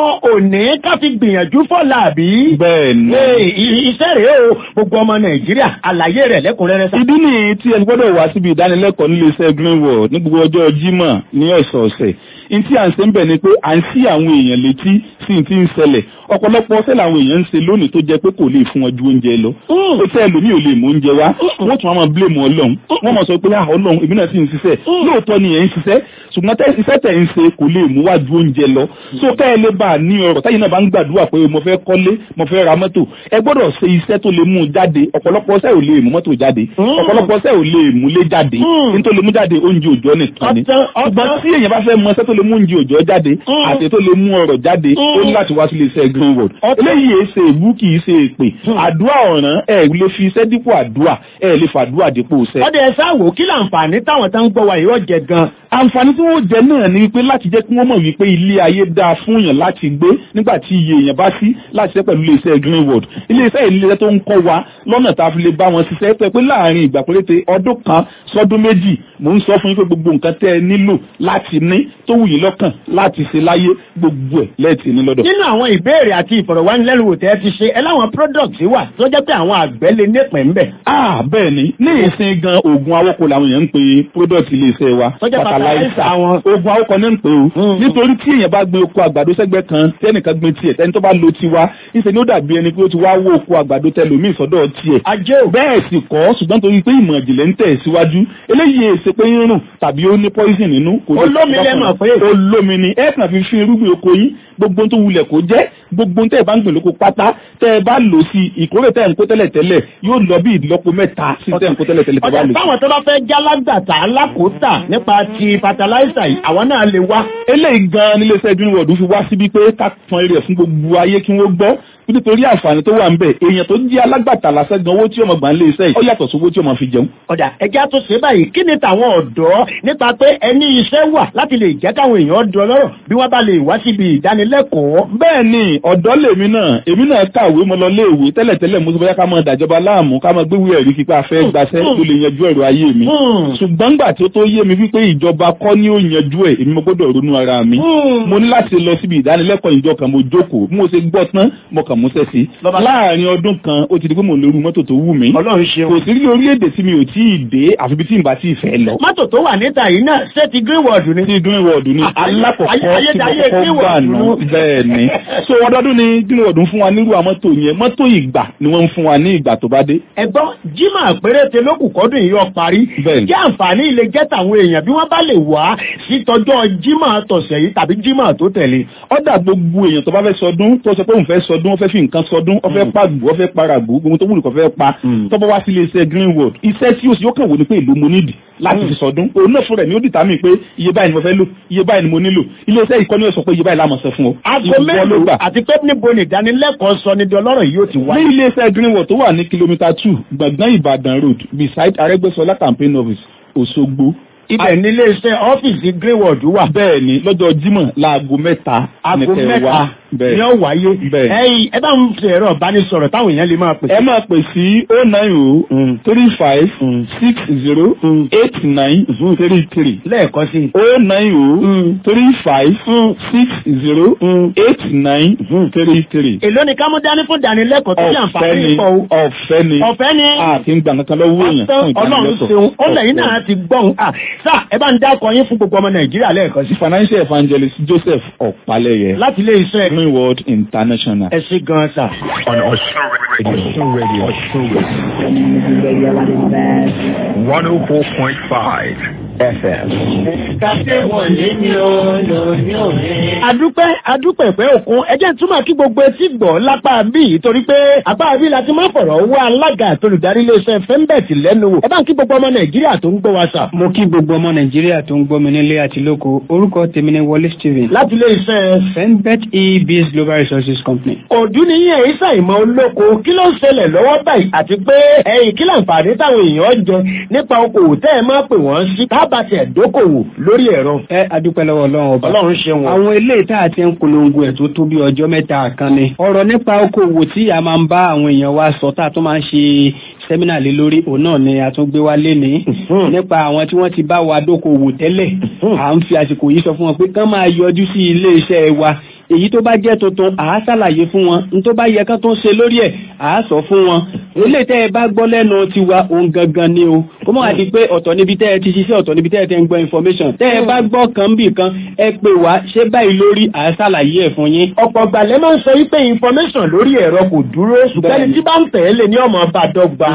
òní ká fi gbìyànjú fọ́lá àbí. bẹ́ẹ̀ni. iṣẹ́ rèé o gbogbo ọmọ nàìjíríà àlàyé rẹ̀ lẹ́kùnrẹ́rẹ́ sà. ìdí nìyí tí ẹni gbọ́dọ̀ wá síbi ìdánilẹ́kọ̀ọ́ nílé iṣẹ́ greenwood ní gbogbo ọjọ́ jímọ̀ ní ọ̀sọ̀ọ̀sẹ̀ ntí à ń ṣe ń bẹ̀ ni pé à ń sí àwọn èèyàn létí sí ti ń ṣẹlẹ̀ ọ̀pọ̀lọpọ̀ ọ̀sẹ̀ làwọn èèyàn ń ṣe lónìí tó jẹ́ pé kò lè fún wọn ju oúnjẹ lọ. ó tẹ́ ẹlòmíì ò lè mú oúnjẹ wá wọ́n tún wọn máa blame ọlọ́run wọ́n máa sọ pé ah ọlọ́run èmi náà sì ń ṣiṣẹ́ lóòótọ́ ni ẹ̀ ń ṣiṣẹ́ ṣùgbọ́n iṣẹ́ tẹ̀ ń ṣe kò lè mú wá ju oúnjẹ lọ. so ká ẹ lè bá a ní ọrọ̀ táyì náà bá ń gbàdúrà pé mo fẹ́ kọ́lé mo fẹ́ ra mọ́tò ẹ gbọ́dọ̀ ṣe iṣẹ́ tó lè mú jáde ọ̀pọ̀lọpọ̀ ọ̀sẹ̀ ò lè mú mọ́tò jáde ọ̀pọ̀lọpọ̀ ọ̀sẹ̀ ò lè mú lé jáde nítorí lè mú jáde oúnjẹ òòjọ́ nìkan ni ṣùgbọ́n tí èèyàn bá fẹ́ mọ iṣẹ́ tó lè mú oúnjẹ òòjọ́ jáde àti tó lè mú ọrọ̀ jáde ó ní láti wá sí ilé iṣẹ́ greenwood eléyìí èé ṣe èbú kì í ṣe èpè àdúrà ọ̀ràn ẹ̀ lè fi iṣẹ́ dípò àdúrà ẹ̀ lè fàdúrà dípò iṣẹ́. ọdẹ ẹ sáà wò kí láǹfààní táwọn tá ń gbọ́ wa yìí ọ̀jẹ̀ gan. àǹfààní tí wọ́n jẹ náà ni wípé láti jẹ́ kí wọ́n mọ̀ wípé ilé ayé dáa fún yàn láti gbé nígbà tí iye èèyàn bá sí láti ṣe pẹ̀lú ilé iṣẹ́ greenwood ilé iṣẹ́ ilé tó ń kọ́ wa lọ́nà tá a fi lè bá wọn ṣiṣẹ́ pé pé láàrin ìgbà péréte ọdún kan sọdún méjì mò ń sọ fún yín pé gbogbo nǹkan tẹ́ ẹ nílò láti ní tó wù yín lọ́kàn láti ṣe láyé gbogbo ẹ̀ lẹ́ẹ̀tì ní lọ́dọ̀. nínú àwọn ìbéèrè àti ìfọ̀rọ̀wánilẹ́nuwò tẹ́ ẹ ti ṣe ẹ láwọn products wà tó jẹ́ pé àwọn àgbẹ̀ lè nípìn ń bẹ̀. ah bẹ́ẹ̀ ni ní ìsìn gan oògùn awọ́kọ làwọn èèyàn ń pe product ilé iṣẹ́ wa fertilizer oògùn awọ́kọ ní ń pe o nítorí tí èèyàn bá gbé oko àgbàdo sẹ́gbẹ́ kan tẹ́nìkan gbé tiẹ̀ tẹ́ni tó bá lo tiwa ìṣe ni ó dàbí ẹni pé ó ti wá wó oko àgbàdo tẹlòmíì sọ́dọ̀ tiẹ̀. ajé o bẹ́ẹ̀ sì kọ́ ṣùgbọ́n torí pé ìmọ̀ ìjìnlẹ̀ ń tẹ̀ síwájú eléyìí èsè pé ń rùn tàbí ó ní poison nínú. olómi lẹ́mọ̀ pé olómi ni ẹ kàn fi fi irúgbìn oko yín gbogbo tó wulẹ̀ kó jẹ́ gbogbo tẹ́ ẹ bá ń gbìn lóko pátá tẹ́ ẹ bá lò sí ìkórè tẹ́ ẹ ń kó tẹ́lẹ̀ tẹ́lẹ̀ yóò lọ bí ìlọ́po mẹ́ta sí tẹ́ ẹ ń kó tẹ́lẹ̀ tẹ́lẹ̀ tẹ́ bá lò sí. ọ̀dà táwọn tó bá fẹ́ jálágbàtà alákòótà nípa ti fertilizer yìí àwọn náà lè wá. eléyìí gan-an nílé iṣẹ́ greenwood fi wá síbi pé ká pọn eré fún gbogbo ayé kí wọ́n gbọ́ nítorí àǹfààní tó wà ń bẹ̀ èèyàn tó jẹ́ alágbàtà lásán gan owó tí ọmọ gbà ń lé iṣẹ́ yìí ó yàtọ̀ sí owó tí ọmọ fi jẹun. ọ̀dà ẹja tó ṣe báyìí kí ni tàwọn ọ̀dọ́ nípa pé ẹni iṣẹ́ wà láti lè jẹ́ káwọn èèyàn dùn ọlọ́rọ̀ bí wọ́n bá lè wá síbi ìdánilẹ́kọ̀ọ́. bẹ́ẹ̀ ni ọ̀dọ́ lèmi náà èmi náà kàwé mo lọ léèwé tẹ́lẹ̀tẹ́lẹ̀ mo sọ bóyá ká máa dàjọba láàmú ká máa gbéwé ẹ̀rí kíkọ́ afẹ́ gbaṣẹ́ tó lè yanjú ẹ̀rọ ayé mi. ṣùgbọ́n gbà tí ó tó yé mi wípé ìjọba kọ́ ni ó yanjú ẹ̀ èmi mo gbọ́dọ̀ ronú ara mi. mo ní láti lọ síbi ìdánilẹ́kọ̀ọ́ ìjọ kan mo jókòó mo ṣe gbọ́ tán mo kàn mú sẹ́sì láàrin ọdún kan ó ti di pé mò ń lórí mọ́tò tó wù mí. ọlọ́run ṣeun. kò sí rí orílẹ̀-èdè tí mi ò tí ì dé àfi bí tí n bá tí ì fẹ́ lọ. mọ́tò tó wà níta yìí náà ṣé ti greenwood ni. ti greenwood ni alákọ̀ọ́kọ́ tí mo kọ́kọ́ gbà nù bẹ́ẹ̀ ni. so ọdọọdún ni greenwood ń fún wa nírú àwọn mọ́tò yẹn mọ́tò ìgbà ni wọ́n ń fún wa ní ìgbà tó bá dé. ẹ̀gbọ́n jimá péréte ló kù kọ́dún yìí ó parí. kí àǹfààní ilé jẹ́ tàwọn èèyàn bí wọ́n bá lè wá sí tọjọ́ jimá tọ̀sẹ̀ yìí tàbí jimá tó tẹ̀lé. ọ̀dà gbogbo èèyàn tó bá fẹ́ sọdún tó sọ pé òun fẹ́ sọdún ó fẹ́ fi nǹkan sọdún ó fẹ́ pàgbó ó fẹ́ paragbó gbogbo tó wùlù kó fẹ́ pa tọ́pọ̀ wá sí ilé iṣẹ́ greenwood iṣẹ́ tí ó kàn wò ní pé ìlú mo nídìí láti fi sọdún òun náà fúnra ẹ̀ ní ó dìtà mí pé iye báyìí ni mo fẹ́ lò iye báyìí ni mo nílò ilé iṣẹ́ ìkọ́ni ó sọ pé iye báyìí láàmú sọ fún ọ. aago mélòó àti pé níbo ni ìdánilẹ́kọ̀ọ́ sọ ní di ọlọ́rọ̀ yìí ó ti wá. ní ilé iṣẹ́ greenwood tó wà ní kìlómítà two gbọ̀ngàn ìbàdàn road beside arẹ́gbẹ́ṣọlá campaign office òṣogbo. ibẹ̀ nílé iṣẹ́ ọ́fíìsì greenwood wà. bẹ́ẹ̀ ni lọ́jọ́ jímọ̀ láago mẹ́ta aago mẹ́ta ni ó wáyé ẹ̀yin ẹ bá ń fi ẹ̀rọ ìbánisọ̀rọ̀ táwọn èèyàn lè máa pè. ẹ máa pè sí oh nine oh three five six zero eight nine three three lẹ́ẹ̀kan sí oh nine oh three five six zero eight nine three three. èló ni ká mú dání fún ìdánilẹ́kọ̀ọ́ tó ṣe àǹfààní pọ̀ o. ọ̀fẹ́ ni ọ̀fẹ́ ni àti ń gbà kankan lọ́wọ́ èèyàn fún ìdánilẹ́kọ̀ọ́. ọlọ́run ṣeun ó lẹ́yìn náà ti gbọ́n à sá ẹ bá ń dákọ̀ yín fún gbogbo ọmọ nàìjíríà lẹ́ẹ̀kan sí. financial evangelist Joseph Ọ̀pálẹ̀yẹ láti ilé iṣẹ́ Green World International. ẹ ṣé gan sà. On Osun Radio. Osun Radio. Osun Radio. one oh four point five F M. adúpẹ́ adúpẹ́ pẹ́ òkun ẹjẹ́ túmọ̀ kí gbogbo etí gbọ́ lápá bí torí pé apá bí la ti máa fọ̀rọ̀ wá alága àtolùdarí iléeṣẹ́ fẹ́ńbẹ̀tì lẹ́nu wò ẹ bá ń kí gbogbo ọmọ nàìjíríà tó ń gbọ́ wa sà. mo kí gbogbo ọmọ nàìjíríà tó ń gbọ́ mi nílé àti lóko orúkọ tèmi ni Wọlé Stephen. láti iléeṣẹ́ fẹ́ńbẹ̀t e-biz global resources company. òdú ni yín èyí sàìmọ̀ olóko kí ló ń ṣẹlẹ̀ lọ́wọ́ báyìí àti pé ẹ̀yìn kí láǹfààní táwọn èèyàn jẹ nípa okòwò tẹ́ ẹ máa pè wọ́n sí tábàtì ẹ̀dókòwò lórí ẹ̀rọ. ẹ adúpẹ́ lọ́wọ́ ọlọ́run ọba ọlọ́run ṣe wọn. àwọn eléyìí tá a ti ń polongo ẹ̀ tó tó bí ọjọ́ mẹ́ta kan ni. ọ̀rọ̀ nípa okòwò tí a máa ń bá àwọn èèyàn wa sọ tá a tún máa ń ṣe sẹ́mínà lé lórí òun náà ni a tún gbé wá lénìí nípa àwọn tí wọ́n ti bá wa dókòwò tẹ́lẹ̀ à ń fi àsìkò yìí sọ fún wọn pé kán máa yọjú sí ilé iṣẹ́ wa èyí tó bá jẹ́ tuntun à á ṣàlàyé fún wọn n tó bá yẹ kán tó ń ṣe lórí ẹ̀ à á sọ fún wọn ilé tẹ́ ẹ bá gbọ́ lẹ́nu tiwa òun gangan ni o kó mọ̀ àti pé ọ̀tọ̀ níbi tẹ́ ẹ ti ṣiṣẹ́ ọ̀tọ̀ níbi tẹ́ ẹ ti ń gbọ́ information tẹ́ ẹ bá gbọ́ kan bì kan ẹ pè wá ṣé báyìí lórí à á ṣàlàyé ẹ̀ fún yín. ọ̀pọ̀ gbàlẹ́ máa ń sọ wípé information lórí ẹ̀rọ kò dúró ṣùgbọ́n ẹni tí bá ń tẹ̀lé ní ọmọ bá dọ́gba.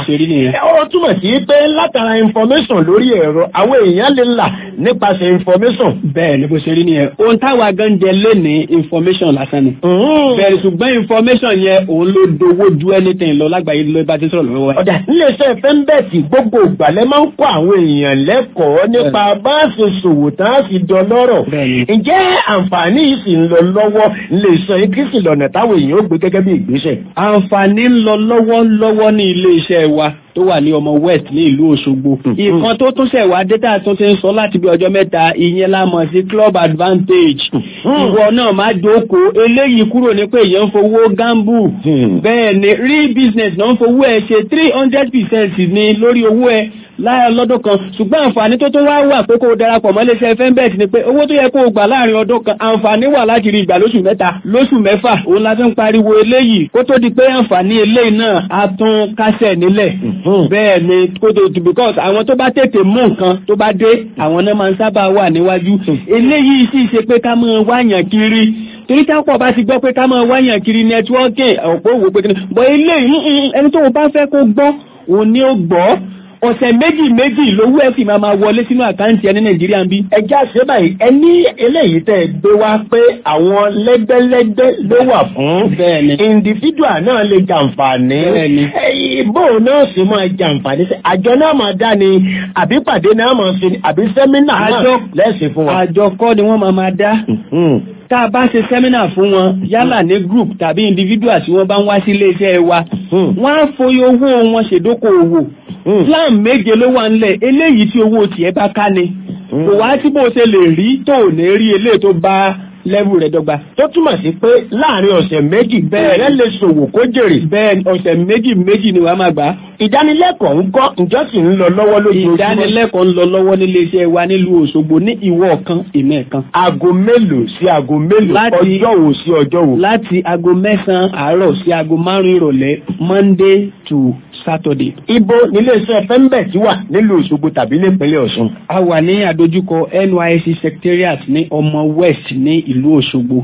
ó túmọ̀ sí pé látara information lórí ẹ̀rọ àwọn èèyàn lè là nípasẹ̀ information. bẹ́ẹ̀ ni bó ṣe rí nìyẹn ohun táwa gan jẹ lé ní information lásán ni. bẹ́ẹ̀ ṣùgbọ́n information yẹn òun ló dowó ju anything lọ lágbàáyé ló bá ti sọ̀rọ̀ lọ́wọ́ wa. ọ̀dà níléeṣẹ́ fẹ́ńbẹ̀tì gbogbo ìgbàlẹ̀ máa ń kọ́ àwọn èèyàn lẹ́kọ̀ọ́ nípa bá a ṣe ṣòwò tá a fi dọlọ́rọ̀. ǹjẹ́ àǹfààní yìí sì ń lọ lọ́wọ́ níléeṣẹ́ yìí kí sì lọ́nà táwọn èèyàn ó gbé gẹ́gẹ́ bí ìgbésẹ̀. àǹfààní ń lọ lọ́wọ́lọ́wọ́ ní iléeṣẹ́ wa tó wà ní ọmọ west ní ìlú Òṣogbo. ìkan tó tún ṣẹ̀ wá data tó ti ń sọ láti bí ọjọ́ mẹ́ta ìyẹn la mọ̀ sí club advantage. ìwọ náà má jókòó eléyìí kúrò ní pé èèyàn ń fowó gamble. bẹ́ẹ̀ ni real business náà ń fowó ẹ̀ ṣe three hundred percent ní lórí owó ẹ̀ láàrin lọ́dún kan ṣùgbọ́n àǹfààní tó tó wá wà pé kó o darapọ̀ mọ́ iléeṣẹ́ fẹ́ńbẹ̀tì ni pé owó tó yẹ kó o gbà láàrin ọdún kan àǹfààní wà láti rí ìgbà lóṣù mẹ́ta lóṣù mẹ́fà òun la fi ń pariwo eléyìí kó tó di pé àǹfààní eléyìí náà á tún kásẹ̀ nílẹ̀ bẹ́ẹ̀ ni kó tó di because àwọn tó bá tètè mú nǹkan tó bá dé àwọn náà máa ń sábà wà níwájú eléyìí sì ṣe pé ká máa wáyàn kiri torí tápọ̀ bá ti gbọ́ pé ká máa wáyàn kiri nẹ́tíwọ́ọ̀kì ọ̀pọ̀ òwò pé kí ni bọ́ eléyìí ẹni tó bá fẹ́ kó gbọ́ òun ni ó gbọ́ ọ̀sẹ̀ méjì méjì lówó ẹ̀ sì máa máa wọlé sínú àkáǹtì ẹni nàìjíríà ń bí. ẹjẹ́ àṣẹ báyìí ẹni eléyìí tẹ́ ẹ gbé wá pé àwọn lẹ́gbẹ́lẹ́gbẹ́ ló wà fún. bẹ́ẹ̀ni individual náà lè jàǹfààní. bẹ́ẹ̀ni bó náà sì máa jàǹfààní sí àjọ náà máa dá ni àbí pàdé náà máa ṣe àbí sẹ́mínà náà lẹ́sìn fún wa. àjọ kọ́ ni wọ́n máa máa dá. tá a bá ṣe sẹ́mínà fún wọn yálà ní group tàbí individual tí wọ́n bá ń wá sí iléeṣẹ́ wa wọ́n á foyí owó wọn ṣèdókòwò plan méje ló wà nílẹ̀ eléyìí tí owó tiẹ̀ bá ká ni kò wá tí bó ṣe lè rí tó ní rí eléyìí tó bá lẹ́bù rẹ̀ dọ́gba. tó túmọ̀ sí pé láàrin ọ̀sẹ̀ méjì bẹ́ẹ̀ lè ṣòwò kó jèrè. bẹ́ẹ̀ ọ̀sẹ̀ méjì méjì ni wàá máa gbà. ìdánilẹ́kọ̀ọ́ ń kọ́ ǹjọ́ sì ń lọ lọ́wọ́ lójoojúmọ́. ìdánilẹ́kọ̀ọ́ ń lọ lọ́wọ́ nílé iṣẹ́ wa nílùú Òṣogbo ní ìwọ kan ìmẹ̀ kan. aago mélòó sí aago mélòó ọjọ́ wo sí ọjọ́ wo. láti aago mẹ́sàn-án àárọ̀ sí aago márùn-ún ìrọ̀lẹ́ Monday to Saturday. Ibo nílé iṣẹ́ fẹ́ńbẹ̀tì wà nílùú Òṣogbo tàbí nípínlẹ̀ Ọ̀ṣun. a wà ní àdójúkọ N Y S C secretariat ní ọmọ west ní ìlú Òṣogbo.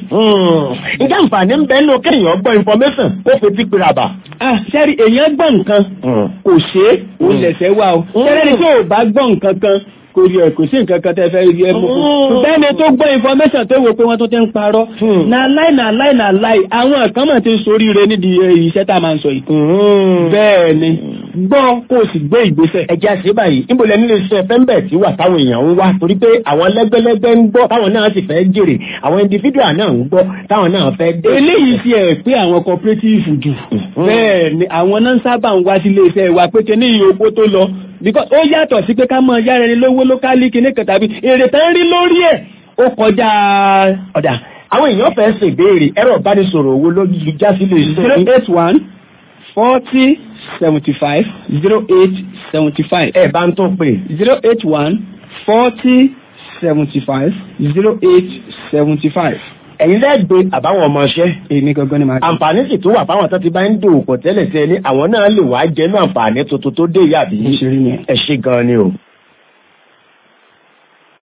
ǹjẹ́ àǹfààní ń bẹ nínú kéèyàn gbọ́ information kó fetí pera bà. sẹ́rí èèyàn gbọ́ nǹkan kò ṣe é òun lẹ̀sẹ̀ wá o sẹ́rí tí ò bá gbọ́ nǹkan kan kò rí ẹ kò sí nǹkan kan tẹ́ fẹ́ rí ẹ mú fún bẹ́ẹ̀ni tó gbọ́ information tó wò pé wọ́n tó ti ń parọ́ na láì na láì na láì àwọn kan mọ̀ ti ń soríire nídìí iṣẹ́ tá a máa ń sọ yìí bẹ́ẹ̀ni gbọ́ kó o sì gbé ìgbésẹ̀. ẹ̀jẹ̀ àṣẹ báyìí níbo lẹ nílé iṣẹ́ fẹ́ńbẹ̀tì wà táwọn èèyàn ń wá torí pé àwọn lẹ́gbẹ́lẹ́gbẹ́ ń gbọ́ táwọn náà sì fẹ́ jèrè àwọn individual náà ń gbọ́ táwọn náà fẹ́ dé. eléyìí ti ẹ̀ pé àwọn cooperative jù bẹ́ẹ̀ni àwọn náà sábà ń wá sí ilé iṣẹ́ wa pé kíní iye owó tó lọ because ó yàtọ̀ sí pé ká mọ yára ẹni lówó lókálí kíní kan tàbí èrè tán rí lórí ẹ̀ ó kọjá ọ̀dà àwọn èèyàn fẹ́ ṣe ìbéèrè ẹ̀rọ ìbánisọ̀rọ̀ owó ló lu já sílé iṣẹ́ zero eight one forty seventy five zero eight seventy five. ẹ bá ń tó pè zero eight one forty seventy five zero eight seventy five. ẹ̀yin lẹ́gbẹ̀ẹ́ àbáwọn ọmọọṣẹ́. èmi gangan ni màá. àǹfààní sì tó wà fáwọn tó ti bá ń dòwò pọ̀ tẹ́lẹ̀ tẹ́lẹ̀ ní àwọn náà lè wá jẹ́nu àǹfààní tuntun tó dé yàbí. ẹ ṣe rí ni. ẹ ṣe gan-an ni o.